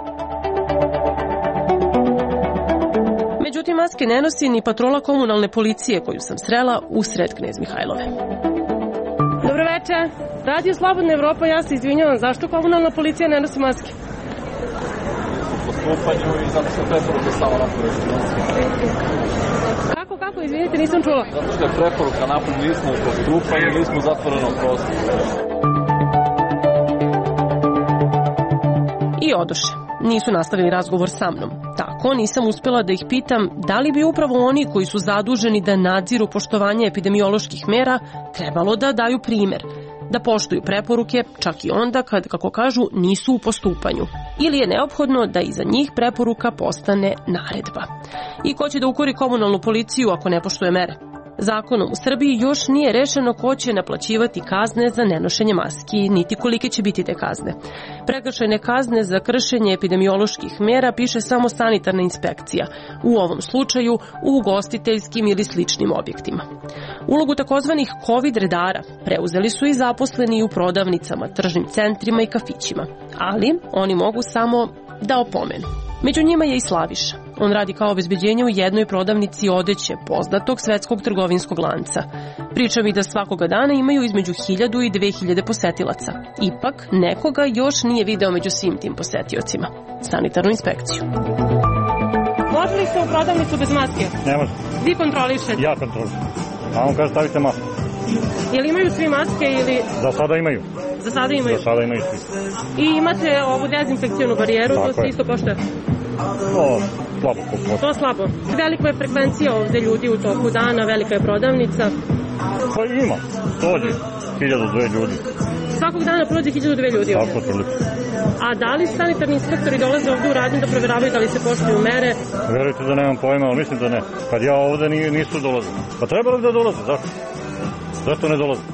Međutim, maske ne nosi ni patrola komunalne policije koju sam srela usred Knez Mihajlove. Dobro večer. Radio Slobodna Evropa, ja se izvinjavam. Zašto komunalna policija ne nosi maske? Postupanju i zato što preporuka samo napolje. Kako, izvinite, nisam čula. Zato što je preporuka napolje, nismo u postupanju, nismo u zatvorenom prostoru. I odoše. Nisu nastavili razgovor sa mnom. Tako nisam uspela da ih pitam da li bi upravo oni koji su zaduženi da nadziru poštovanje epidemioloških mera trebalo da daju primer, da poštuju preporuke čak i onda kad, kako kažu, nisu u postupanju. Ili je neophodno da iza njih preporuka postane naredba. I ko će da ukori komunalnu policiju ako ne poštuje mere? Zakonom u Srbiji još nije rešeno ko će naplaćivati kazne za nenošenje maski, niti kolike će biti te kazne. Prekršajne kazne za kršenje epidemioloških mera piše samo sanitarna inspekcija, u ovom slučaju u ugostiteljskim ili sličnim objektima. Ulogu takozvanih COVID redara preuzeli su i zaposleni u prodavnicama, tržnim centrima i kafićima, ali oni mogu samo da opomenu. Među njima je i Slaviša. On radi kao obezbeđenje u jednoj prodavnici odeće poznatog svetskog trgovinskog lanca. Priča mi da svakoga dana imaju između 1000 i 2000 posetilaca. Ipak, nekoga još nije video među svim tim posetiocima. Sanitarnu inspekciju. Može li se u prodavnicu bez maske? Ne može. Vi kontrolišete? Ja kontrolišem. A on kaže stavite masku. Jel imaju svi maske ili... Za sada imaju. Za sada imaju? Za sada imaju svi. I imate ovu dezinfekcijonu barijeru, to se isto košta? Slabo košta. To slabo. Velika je frekvencija ovde ljudi u toku dana, velika je prodavnica. Pa ima, dođe 1000-2000 ljudi. Svakog dana prođe 1000-2000 ljudi ovde? Tako otprilike. A da li sanitarni inspektori dolaze ovde u radnju da proveravaju da li se poštuju mere? Verujte da nemam pojma, ali mislim da ne. Kad ja ovde nisu dolazili. Pa trebalo bi da dolaze, zašto? Zašto ne dolaze?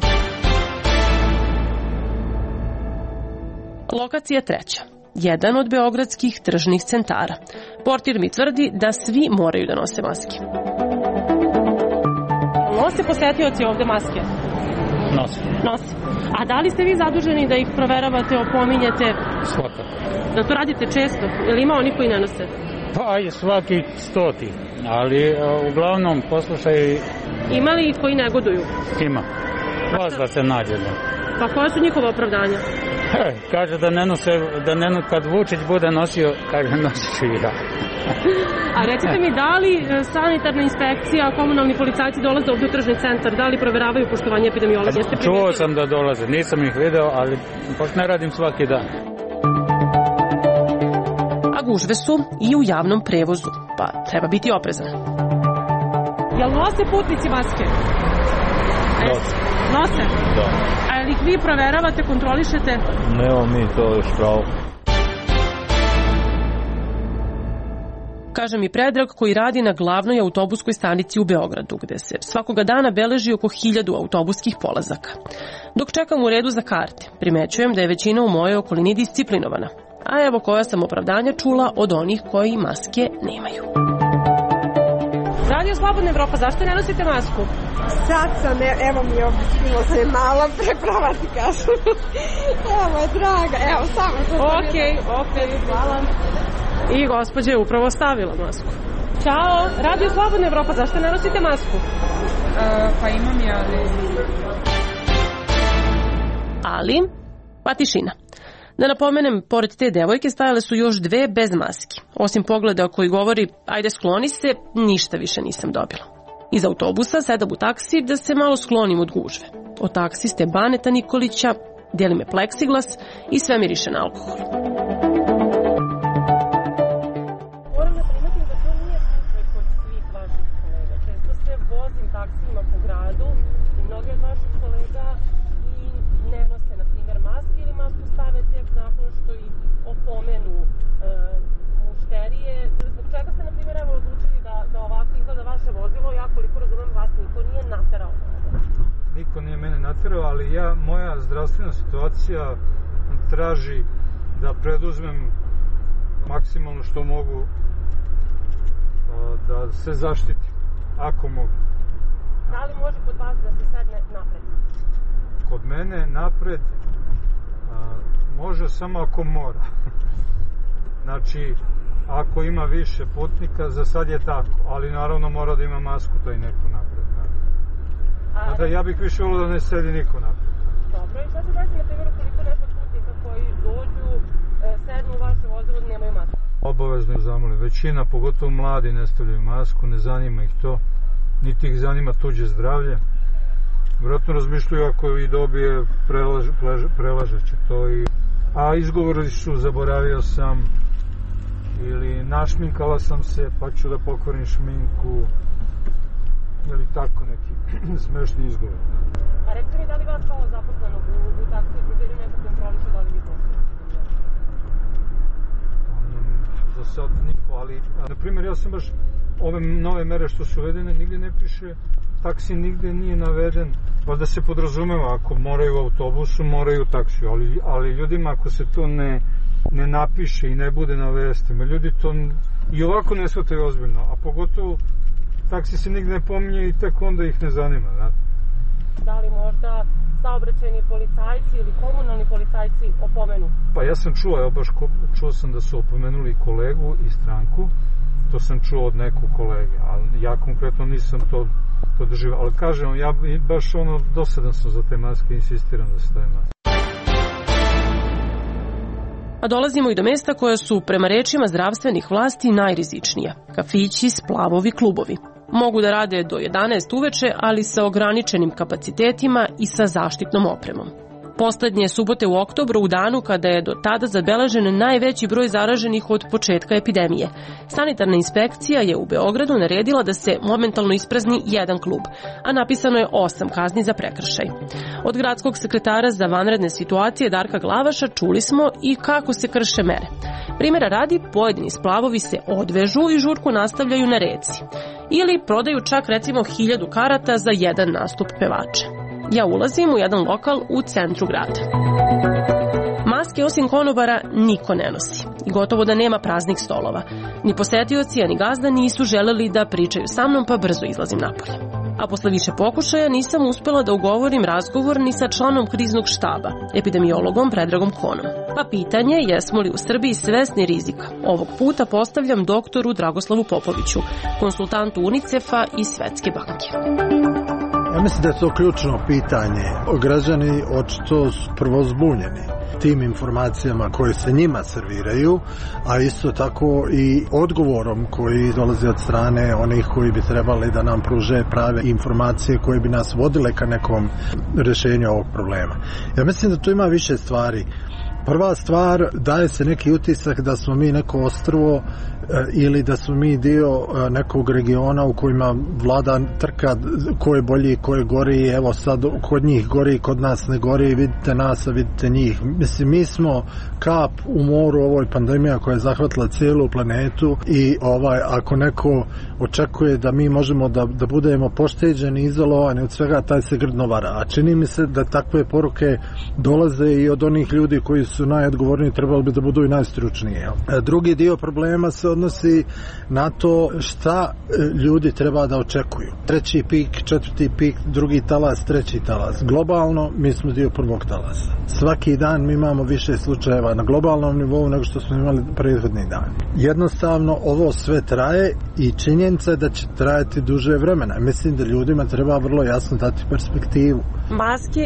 Lokacija treća. Jedan od beogradskih tržnih centara. Portir mi tvrdi da svi moraju da nose maske. Nose posetioci ovde maske? Nose. A da li ste vi zaduženi da ih proveravate, opominjete? Svakako. Da to radite često? Ili ima oni koji ne nose? Pa je svaki 100. Ali uglavnom poslušaj... Ima li ih koji negoduju? Ima. Vas da se nađe. Pa koja su njihova opravdanja? Kaže da ne nose, kad Vučić bude nosio, kaže nosit ću i ja. A recite mi, da li sanitarna inspekcija, komunalni policajci dolaze ovdje u tržni centar, da li proveravaju poštovanje epidemiologa? Čuo sam da dolaze, nisam ih video, ali pošto ne radim svaki dan. A gužve su i u javnom prevozu, pa treba biti oprezan. Jel nose putnici maske? Nose? Da. A jel ih vi proveravate, kontrolišete? Nemo mi to još pravo. Kaže mi Predrag koji radi na glavnoj autobuskoj stanici u Beogradu, gde se svakoga dana beleži oko 1000 autobuskih polazaka. Dok čekam u redu za karte, primećujem da je većina u mojoj okolini disciplinovana. A evo koja sam opravdanja čula od onih koji maske nemaju. Radio Slobodna Evropa, zašto ne nosite masku? Sad sam, evo mi je obiskrilo se malo preprava ti kažu. Evo, draga, evo, samo to. Ok, hvala. I gospođa je upravo stavila masku. Ćao, Radio Slobodna Evropa, zašto ne nosite masku? Pa imam ja, ali, pa tišina. Da napomenem, pored te devojke stajale su još 2 bez maski. Osim pogleda koji govori, ajde skloni se, ništa više nisam dobila. Iz autobusa sedam u taksi da se malo sklonim od gužve. Od taksiste Baneta Nikolića deli me pleksiglas i sve miriše na alkohol. Moram da primetim da to nije slučaj kod svih vaših kolega. Često se vozim taksima po gradu i mnogi od vaših kolega i ne nose, na primjer, maske ili masku stave tek nakon što ih opomenu mušterije. Zbog čega ste, na primjer, odlučili da ovako izgleda vaše vozilo? Ja, koliko razumem, vas niko nije naterao. Niko nije mene naterao, ali moja zdravstvena situacija traži da preduzmem maksimalno što mogu da se zaštitim, ako mogu. Da li može kod vas da se sedne napred? Kod mene napred može samo ako mora. Znači, ako ima više putnika, za sad je tako, ali naravno mora da ima masku taj neko napred. Da, ja bih više volio da ne sedi niko napred. Dobro, i šta se desi na primjer koliko neko putnika koji dođu, sednu u vaše vozilo da nemaju masku? Obavezno ih zamolim. Većina, pogotovo mladi, ne stavljaju masku, ne zanima ih to, niti ih zanima tuđe zdravlje. Vjerojatno razmišljaju ako i dobije, prelažeće to. A izgovori su, zaboravio sam, ili našminkala sam se, pa ću da pokvarim šminku, ili tako neki smešni izgovor. A recite mi, da li vas kao zaposlenog u taksi udruženju neko kontroliše da li vi postoji? Za sad niko, ali, na primjer, ja sam baš ove nove mere što su uvedene, nigde ne piše, taksi nigde nije naveden, pa da se podrazumeva, ako moraju u autobusu, moraju u taksiju, ali ljudima ako se to ne napiše i ne bude na vestima, ljudi to i ovako ne shvataju ozbiljno, a pogotovo taksi se nigde ne pominje i tek onda ih ne zanima. Da li možda saobraćajni policajci ili komunalni policajci opomenu? Pa ja sam čuo sam da su opomenuli kolegu i stranku, to sam čuo od nekog kolege, ali ja konkretno nisam to doživao, ali kažem, ja baš dosadan sam za te maske, insistiram da se staje maske. A dolazimo i do mesta koja su, prema rečima zdravstvenih vlasti, najrizičnija. Kafići, splavovi, klubovi. Mogu da rade do 11 uveče, ali sa ograničenim kapacitetima i sa zaštitnom opremom. Poslednje subote u oktobru, u danu kada je do tada zabeležen najveći broj zaraženih od početka epidemije. Sanitarna inspekcija je u Beogradu naredila da se momentalno isprazni jedan klub, a napisano je 8 kazni za prekršaj. Od gradskog sekretara za vanredne situacije Darka Glavaša čuli smo i kako se krše mere. Primjera radi, pojedini splavovi se odvežu i žurku nastavljaju na reci. Ili prodaju čak recimo 1000 karata za jedan nastup pevača. Ja ulazim u jedan lokal u centru grada. Maske osim konobara niko ne nosi. I gotovo da nema praznih stolova. Ni posetioci, ni gazda nisu želeli da pričaju sa mnom, pa brzo izlazim napolje. A posle više pokušaja nisam uspela da ugovorim razgovor ni sa članom kriznog štaba, epidemiologom Predragom Konom. Pa pitanje je jesmo li u Srbiji svesni rizika. Ovog puta postavljam doktoru Dragoslavu Popoviću, konsultantu UNICEF-a i Svetske banke. Ja mislim da je to ključno pitanje. Građani očito su prvo zbunjeni tim informacijama koje se njima serviraju, a isto tako i odgovorom koji dolazi od strane onih koji bi trebali da nam pruže prave informacije koje bi nas vodile ka nekom rešenju ovog problema. Ja mislim da tu ima više stvari. Prva stvar, daje se neki utisak da smo mi neko ostrvo ili da smo mi dio nekog regiona u kojima vlada trka ko je bolji, ko je gori, evo sad kod njih gori, kod nas ne gori, vidite nas, a vidite njih. Mislim, mi smo kap u moru ovoj pandemija koja je zahvatila cijelu planetu i ako neko očekuje da mi možemo da budemo pošteđeni, izolovani od svega, taj se grdno vara. A čini mi se da takve poruke dolaze i od onih ljudi koji su najodgovorniji, trebali bi da budu i najstručniji. Drugi dio problema se odnosi na to šta ljudi treba da očekuju. 3. pik, 4. pik, 2. talas, 3. talas. Globalno mi smo dio prvog talasa. Svaki dan mi imamo više slučajeva na globalnom nivou nego što smo imali prethodni dan. Jednostavno ovo sve traje i činjenica je da će trajati duže vremena. Mislim da ljudima treba vrlo jasno dati perspektivu. Maske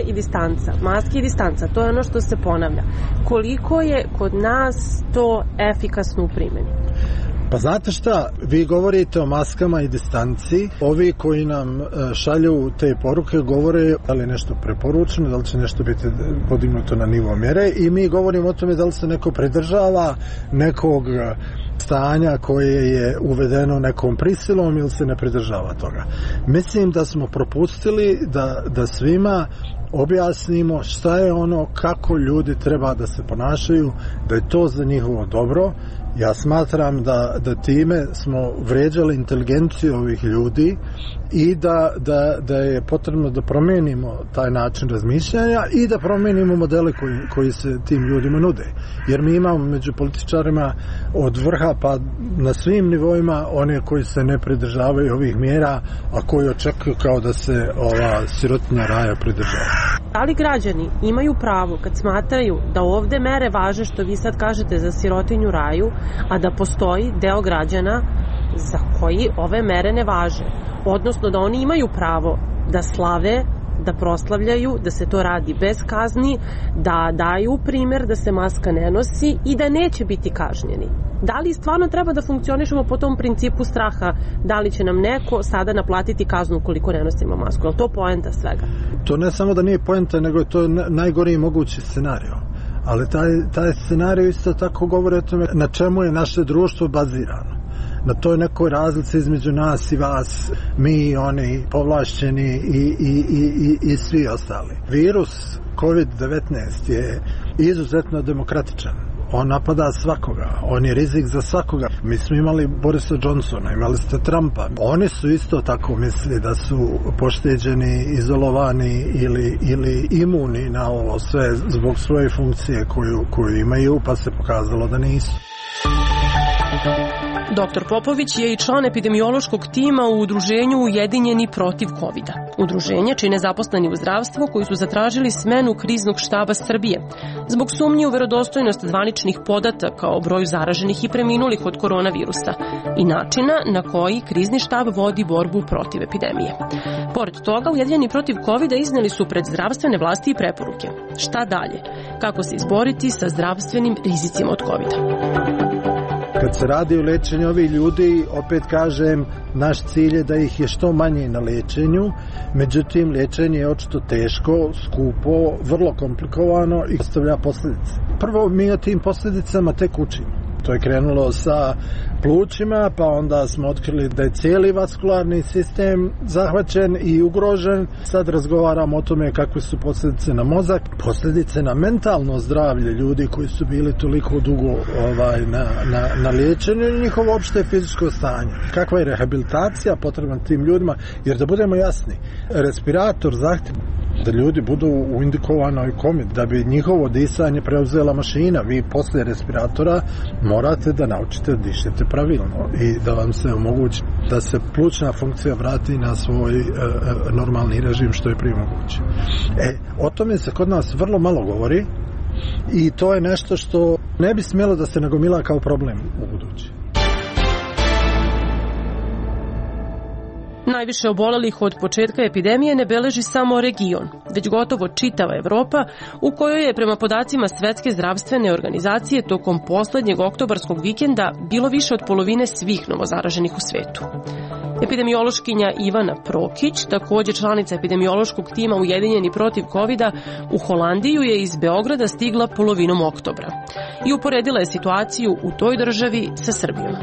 i distanca, to je ono što se ponavlja. Koliko je kod nas to efikasno u primjeni? Pa znate šta, vi govorite o maskama i distanci, ovi koji nam šalju te poruke govore da li je nešto preporučeno, da li će nešto biti podignuto na nivo mjere i mi govorimo o tome da li se neko pridržava nekog stanja koje je uvedeno nekom prisilom ili se ne pridržava toga. Mislim da smo propustili da svima objasnimo šta je ono, kako ljudi treba da se ponašaju, da je to za njihovo dobro. Ja smatram da time smo vređali inteligenciju ovih ljudi i da je potrebno da promenimo taj način razmišljanja i da promenimo modele koji se tim ljudima nude. Jer mi imamo među političarima od vrha pa na svim nivoima one koji se ne pridržavaju ovih mjera, a koji očekuju kao da se ova sirotinja raja pridržava. Ali građani imaju pravo kad smatraju da ovde mere važe što vi sad kažete za sirotinju raju, a da postoji deo građana za koji ove mere ne važe. Odnosno da oni imaju pravo da slave, da proslavljaju, da se to radi bez kazni, da daju primjer da se maska ne nosi i da neće biti kažnjeni. Da li stvarno treba da funkcionišemo po tom principu straha, da li će nam neko sada naplatiti kaznu koliko ne nosimo masku? Je li to poenta svega? To ne samo da nije poenta, nego je to najgori mogući scenario. Ali taj scenario isto tako govori o tome na čemu je naše društvo bazirano. Na toj nekoj razlici između nas i vas, mi, oni, povlašćeni i svi ostali. Virus COVID-19 je izuzetno demokratičan. On napada svakoga, on je rizik za svakoga. Mi smo imali Borisa Johnsona, imali ste Trumpa. Oni su isto tako mislili da su pošteđeni, izolovani ili imuni na ovo sve zbog svoje funkcije koju imaju, pa se pokazalo da nisu. Dr. Popović je i član epidemiološkog tima u udruženju Ujedinjeni protiv COVID-a. Udruženje čine zaposleni u zdravstvu koji su zatražili smenu kriznog štaba Srbije zbog sumnje u verodostojnost zvaničnih podataka o broju zaraženih i preminulih od koronavirusa i načina na koji krizni štab vodi borbu protiv epidemije. Pored toga, Ujedinjeni protiv COVID-a izneli su pred zdravstvene vlasti i preporuke. Šta dalje? Kako se izboriti sa zdravstvenim rizicima od COVID-a? Kad se radi o lečenju ovih ljudi, opet kažem, naš cilj je da ih je što manje na lečenju, međutim, lečenje je očito teško, skupo, vrlo komplikovano i ostavlja posljedice. Prvo, mi o tim posljedicama tek učimo. To je krenulo sa plućima, pa onda smo otkrili da je cijeli vaskularni sistem zahvaćen i ugrožen. Sad razgovaramo o tome kakve su posljedice na mozak, posljedice na mentalno zdravlje ljudi koji su bili toliko dugo na liječenju i njihovo opšte fizičko stanje. Kakva je rehabilitacija potrebna tim ljudima, jer da budemo jasni, respirator zahtjeva da ljudi budu u indikovanoj komi, da bi njihovo disanje preuzela mašina. Vi posle respiratora morate da naučite da dišete pravilno i da vam se omogući da se plućna funkcija vrati na svoj normalni režim što je prije moguće. O tome se kod nas vrlo malo govori i to je nešto što ne bi smjelo da se nagomila kao problem u budući. Najviše obolelih od početka epidemije ne beleži samo region, već gotovo čitava Evropa, u kojoj je prema podacima Svetske zdravstvene organizacije tokom poslednjeg oktobarskog vikenda bilo više od polovine svih novozaraženih u svetu. Epidemiološkinja Ivana Prokić, takođe članica epidemiološkog tima Ujedinjeni protiv Covida, u Holandiju je iz Beograda stigla polovinom oktobra i uporedila je situaciju u toj državi sa Srbijom.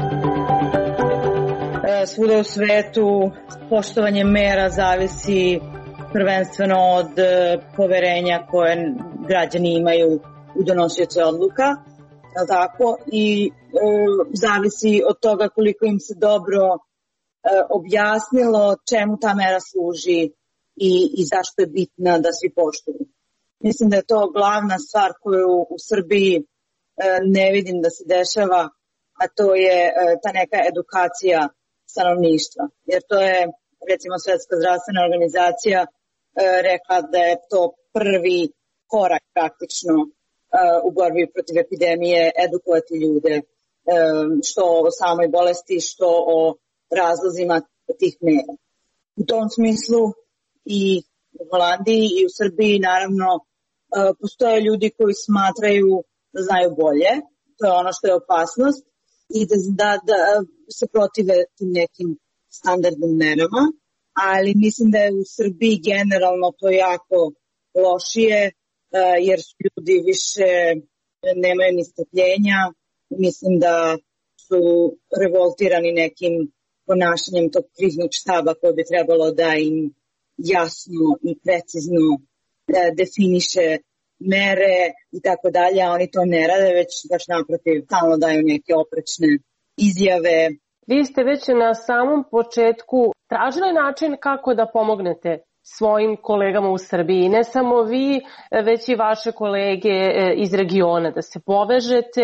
Svuda u svetu poštovanje mera zavisi prvenstveno od poverenja koje građani imaju u donosioce odluka, tako, i zavisi od toga koliko im se dobro objasnilo čemu ta mera služi i zašto je bitna da svi poštuju. Mislim da je to glavna stvar koju u Srbiji ne vidim da se dešava, a to je ta neka edukacija stanovništva. Jer to je, recimo, Svetska zdravstvena organizacija rekla da je to prvi korak praktično u borbi protiv epidemije, edukovati ljude što o samoj bolesti, što o razlozima tih mera. U tom smislu i u Holandiji i u Srbiji naravno postoje ljudi koji smatraju da znaju bolje, to je ono što je opasnost, i da se protive tim nekim standardnim merama, ali mislim da je u Srbiji generalno to jako lošije, jer su ljudi više nemaju ni strpljenja. Mislim da su revoltirani nekim ponašanjem tog kriznog štaba koje bi trebalo da im jasno i precizno definiše mere i tako dalje, a oni to ne rade, već baš naprotiv stalno daju neke oprečne izjave. Vi ste već na samom početku tražili način kako da pomognete svojim kolegama u Srbiji. Ne samo vi, već i vaše kolege iz regiona, da se povežete,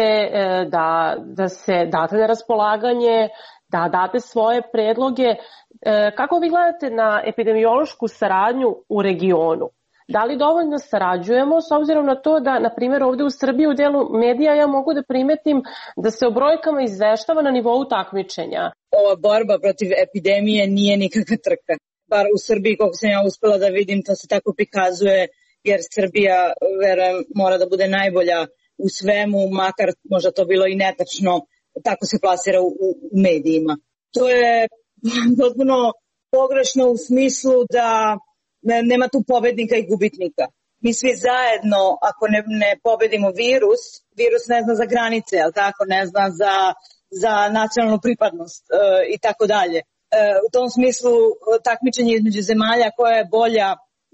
da se date na raspolaganje, da date svoje predloge. Kako vi gledate na epidemiološku saradnju u regionu? Da li dovoljno sarađujemo s obzirom na to da, na primjer, ovde u Srbiji u delu medija ja mogu da primetim da se o brojkama izveštava na nivou takmičenja? Ova borba protiv epidemije nije nikakva trka. Bar u Srbiji, koliko sam ja uspela da vidim, to se tako prikazuje, jer Srbija, verujem, mora da bude najbolja u svemu, makar možda to bilo i netačno, tako se plasira u medijima. To je potpuno pogrešno u smislu da nema tu pobednika i gubitnika. Mi svi zajedno, ako ne pobedimo virus ne zna za granice, ali tako, ne zna za nacionalnu pripadnost i tako dalje. U tom smislu takmičenje između zemalja koja je bolja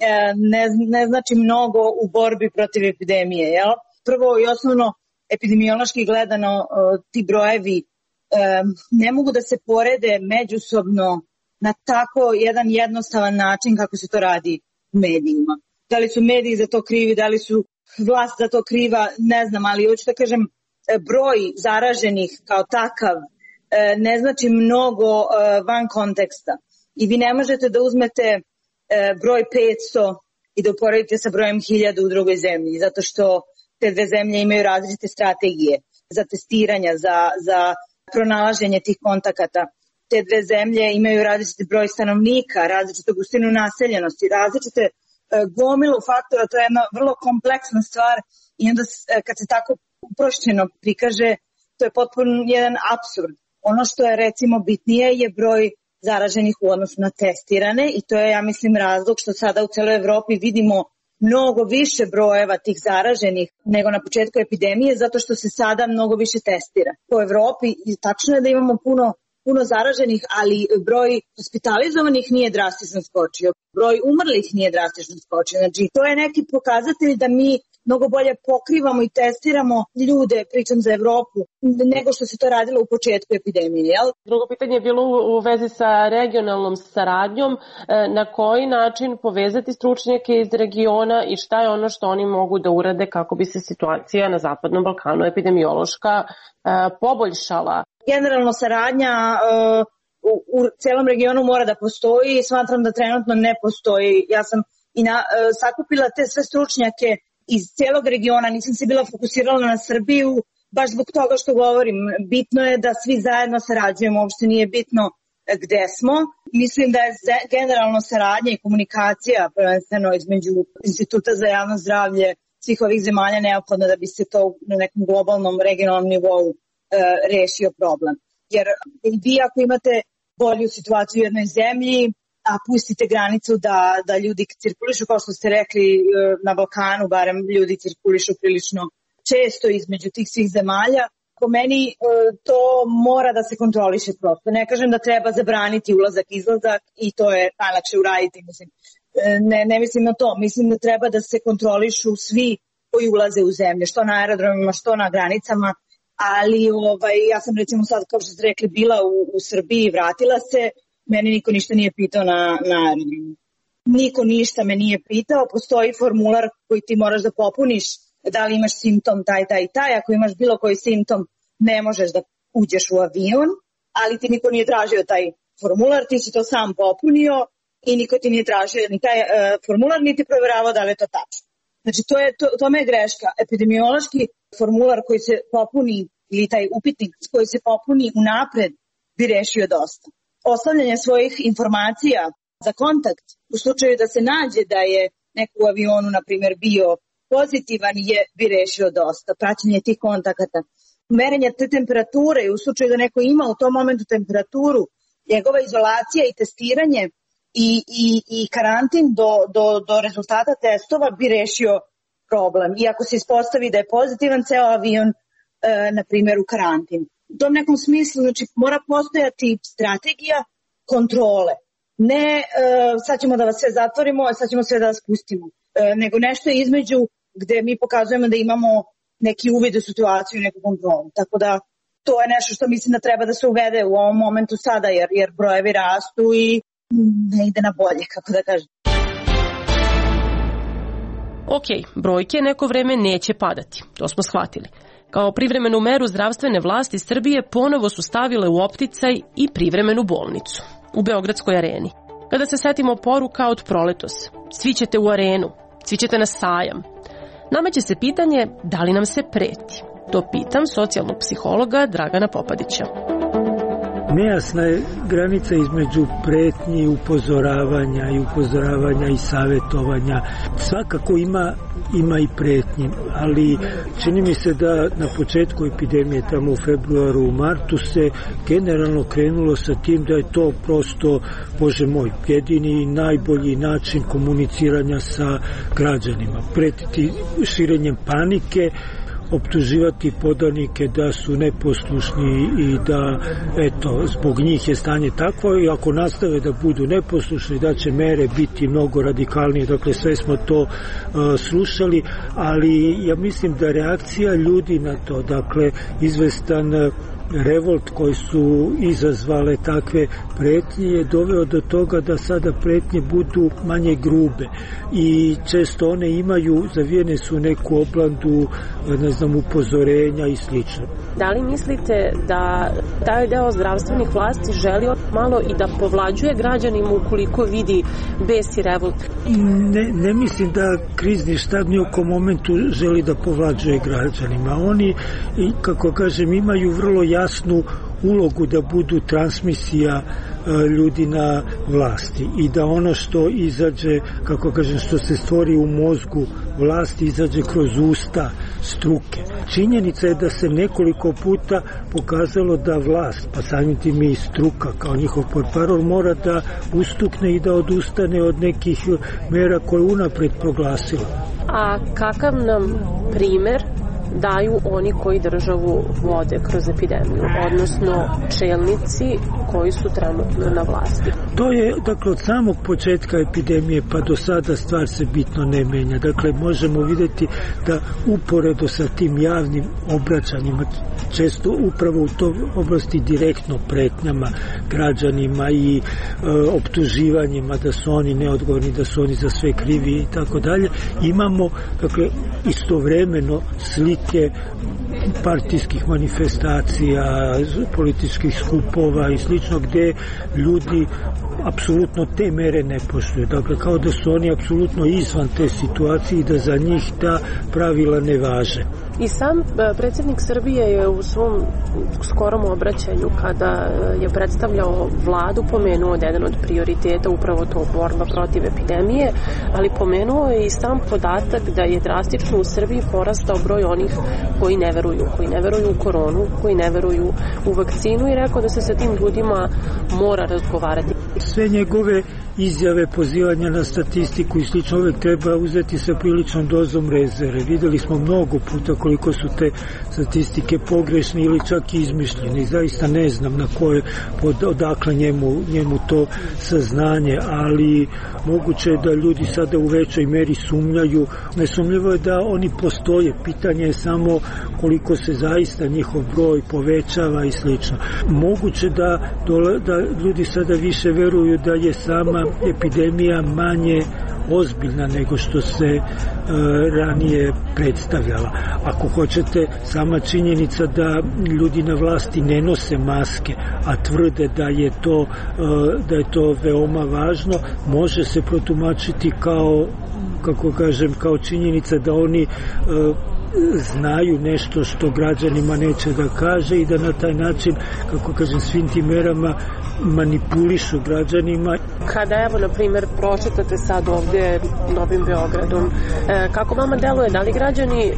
ne znači mnogo u borbi protiv epidemije. Jel? Prvo i osnovno, epidemiološki gledano, ti brojevi ne mogu da se porede međusobno na tako jedan jednostavan način kako se to radi u medijima. Da li su mediji za to krivi, da li su vlast za to kriva, ne znam, ali hoću da kažem, broj zaraženih kao takav ne znači mnogo van konteksta. I vi ne možete da uzmete broj 500 i da uporedite sa brojem 1000 u drugoj zemlji, zato što te dve zemlje imaju različite strategije za testiranja, za pronalaženje tih kontakata. Te dve zemlje imaju različiti broj stanovnika, različitu gustinu naseljenosti, različite gomilu faktora, to je jedna vrlo kompleksna stvar i onda kad se tako uprošćeno prikaže, to To je potpuno jedan apsurd. Ono što je recimo bitnije je broj zaraženih u odnosu na testirane i to je, ja mislim, razlog što sada u celoj Evropi vidimo mnogo više brojeva tih zaraženih nego na početku epidemije, zato što se sada mnogo više testira. Po Evropi tačno je da imamo puno zaraženih, ali broj hospitalizovanih nije drastično skočio, broj umrlih nije drastično skočio. Znači, to je neki pokazatelj da mi mnogo bolje pokrivamo i testiramo ljude, pričam za Evropu, nego što se to radilo u početku epidemije. Jel? Drugo pitanje je bilo u vezi sa regionalnom saradnjom. Na koji način povezati stručnjake iz regiona i šta je ono što oni mogu da urade kako bi se situacija na Zapadnom Balkanu epidemiološka poboljšala? Generalno saradnja u celom regionu mora da postoji i smatram da trenutno ne postoji. Ja sam sakupila te sve stručnjake iz celog regiona, nisam se bila fokusirala na Srbiju, baš zbog toga što govorim. Bitno je da svi zajedno sarađujemo, uopšte nije bitno gde smo. Mislim da je generalno saradnja i komunikacija prvenstveno između Instituta za javno zdravlje svih ovih zemalja neophodno da bi se to na nekom globalnom, regionalnom nivou rešio problem. Jer vi ako imate bolju situaciju u jednoj zemlji, a pustite granicu da ljudi cirkulišu, kao što ste rekli, na Balkanu barem ljudi cirkulišu prilično često između tih svih zemalja. Po meni to mora da se kontroliše prosto. Ne kažem da treba zabraniti ulazak-izlazak i to je najlakše uraditi. Ne mislim na to. Mislim da treba da se kontrolišu svi koji ulaze u zemlje, što na aerodromima, što na granicama. Ali ja sam recimo sad, kao što ste rekli, bila u Srbiji i vratila se. Meni niko ništa nije pitao na aerodromu. Niko ništa me nije pitao. Postoji formular koji ti moraš da popuniš da li imaš simptom taj i taj. Ako imaš bilo koji simptom, ne možeš da uđeš u avion, ali ti niko nije tražio taj formular, ti si to sam popunio i niko ti nije tražio ni taj formular, niti proveravao da li je to tačno. Znači, tome je greška. Epidemiološki formular koji se popuni ili taj upitnik koji se popuni unapred bi rešio dosta. Ostavljanje svojih informacija za kontakt u slučaju da se nađe da je neko u avionu, na primjer, bio pozitivan bi rešio dosta. Praćenje tih kontakata. Merenje te temperature i u slučaju da neko ima u tom momentu temperaturu, njegova izolacija i testiranje i karantin do rezultata testova bi rešio problem. I ako se ispostavi da je pozitivan ceo avion, na primjer, u karantin. U tom nekom smislu, znači, mora postojati strategija kontrole. Ne sad ćemo da vas sve zatvorimo, a sad ćemo sve da vas pustimo. Nego nešto između gde mi pokazujemo da imamo neki uvid u situaciju i neku kontrolu. Tako da to je nešto što mislim da treba da se uvede u ovom momentu sada, jer brojevi rastu i ne ide na bolje, kako da kažem. Ok, brojke neko vreme neće padati, to smo shvatili. Kao privremenu meru zdravstvene vlasti Srbije ponovo su stavile u opticaj i privremenu bolnicu u Beogradskoj areni. Kada se setimo poruka od proletos, svi ćete u arenu, svi ćete na sajam, nameće se pitanje da li nam se preti. To pitam socijalnog psihologa Dragana Popadića. Nejasna je granica između pretnji, upozoravanja i savjetovanja. Svakako ima i pretnji, ali čini mi se da na početku epidemije, tamo u februaru, u martu, se generalno krenulo sa tim da je to prosto, Bože moj, jedini najbolji način komuniciranja sa građanima. Pretiti širenjem panike, optuživati podanike da su neposlušni i da, eto, zbog njih je stanje takvo i ako nastave da budu neposlušni, da će mere biti mnogo radikalnije. Dakle, sve smo to slušali, ali ja mislim da reakcija ljudi na to, dakle, izvestan revolt koji su izazvale takve pretnje je doveo do toga da sada pretnje budu manje grube i često one imaju, zavijene su neku oblandu, upozorenja i slično. Da li mislite da taj deo zdravstvenih vlasti želi malo i da povlađuje građanima ukoliko vidi bes i revolt? Ne mislim da krizni štab ni u kom momentu želi da povlađuje građanima. Oni, kako kažem, imaju vrlo jasnu ulogu da budu transmisija ljudi na vlasti i da ono što izađe, kako kažem, što se stvori u mozgu vlasti izađe kroz usta struke. Činjenica je da se nekoliko puta pokazalo da vlast, pa samim tim i struka kao njihov portparol, mora da ustukne i da odustane od nekih mera koje unapred proglasila. A kakav nam primer daju oni koji državu vode kroz epidemiju, odnosno čelnici koji su trenutno na vlasti? To je, dakle, od samog početka epidemije pa do sada stvar se bitno ne menja. Dakle, možemo vidjeti da uporedo sa tim javnim obraćanjima, često upravo u toj oblasti direktno pretnjama građanima i optuživanjima da su oni neodgovorni, da su oni za sve krivi i tako dalje, imamo, dakle, istovremeno slike partijskih manifestacija, političkih skupova i slično, gde ljudi apsolutno te mere ne poštuju. Dakle, kao da su oni apsolutno izvan te situacije i da za njih ta pravila ne važe. I sam predsjednik Srbije je u svom skorom obraćanju, kada je predstavljao vladu, pomenuo da je jedan od prioriteta upravo to borba protiv epidemije, ali pomenuo je i sam podatak da je drastično u Srbiji porastao broj onih koji ne veruju u koronu, koji ne veruju u vakcinu, i rekao da se sa tim ljudima mora razgovarati. Sve njegove izjave, pozivanja na statistiku i slično uvek treba uzeti sa priličnom dozom rezerve. Videli smo mnogo puta koliko su te statistike pogrešne ili čak i izmišljene. Zaista ne znam na koje, odakle njemu to saznanje, ali moguće je da ljudi sada u većoj meri sumnjaju. Nesumnjivo je da oni postoje. Pitanje je samo koliko se zaista njihov broj povećava i slično. Moguće da ljudi sada više veruju da je sama epidemija manje ozbiljna nego što se ranije predstavljala. Ako hoćete, sama činjenica da ljudi na vlasti ne nose maske, a tvrde da je to veoma važno, može se protumačiti kao, kako kažem, kao činjenica da oni znaju nešto što građanima neće da kaže i da na taj način, kako kažem, svim tim merama manipulišu građanima. Kada, evo, na primjer, pročitate sad ovdje Novim Beogradom, kako vama deluje, da li građani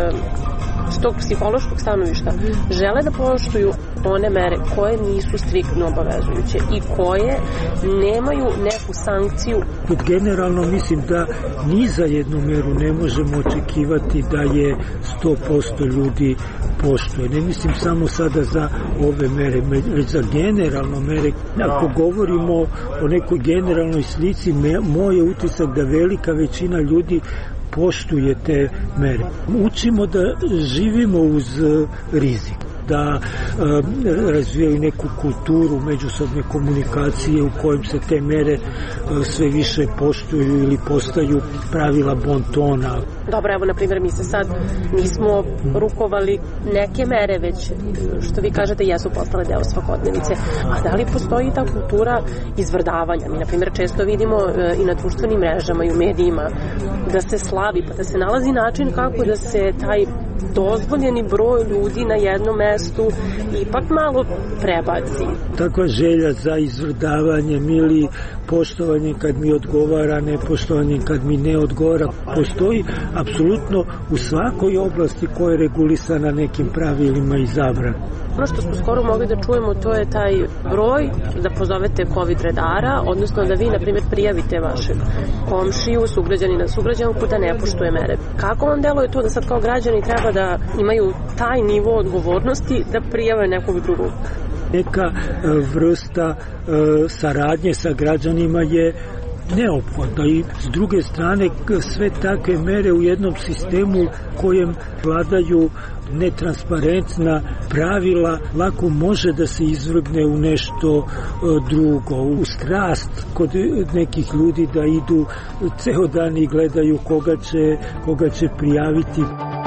s tog psihološkog stanovišta žele da poštuju one mere koje nisu striktno obavezujuće i koje nemaju neku sankciju? Generalno mislim da ni za jednu meru ne možemo očekivati da je 100% ljudi poštuje. Ne mislim samo sada za ove mere, već za generalno mere. Ako govorimo o nekoj generalnoj slici, moj je utisak da velika većina ljudi poštuje te mere. Učimo da živimo uz rizik, da razvijaju neku kulturu međusobne komunikacije u kojem se te mere sve više poštuju ili postaju pravila bontona. Dobro, evo, na primjer, mi se sad nismo rukovali neke mere, već, što vi kažete, jesu postale deo svakodnevice. A da li postoji ta kultura izvrdavanja? Mi, na primjer, često vidimo i na društvenim mrežama i u medijima da se slavi, pa da se nalazi način kako da se taj dozvoljeni broj ljudi na jednom mestu ipak malo prebaci. Takva želja za izvrdavanjem ili poštovanjem kad mi odgovara, nepoštovanjem kad mi ne odgovara, postoji apsolutno u svakoj oblasti koja je regulisana nekim pravilima i zabranom. Ono što smo skoro mogli da čujemo, to je taj broj da pozovete COVID redara, odnosno da vi, na primjer, prijavite vašeg komšiju, sugrađanina, sugrađanku da ne poštuje mere. Kako vam deluje to da sad kao građani treba da imaju taj nivo odgovornosti da prijave nekog drugog? Neka vrsta saradnje sa građanima je neophodno i s druge strane sve takve mere u jednom sistemu kojem vladaju netransparentna pravila lako može da se izvrgne u nešto drugo, u strast kod nekih ljudi da idu ceo dan i gledaju koga će prijaviti.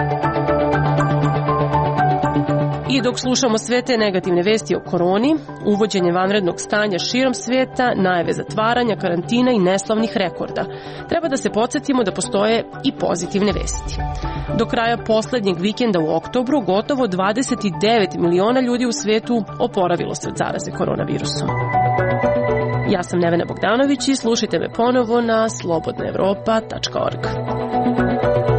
I dok slušamo sve te negativne vesti o koroni, uvođenje vanrednog stanja širom sveta, najave zatvaranja, karantina i neslavnih rekorda, treba da se podsjetimo da postoje i pozitivne vesti. Do kraja poslednjeg vikenda u oktobru gotovo 29 miliona ljudi u svetu oporavilo se od zaraze koronavirusom. Ja sam Nevena Bogdanović i slušajte me ponovo na slobodnaevropa.org.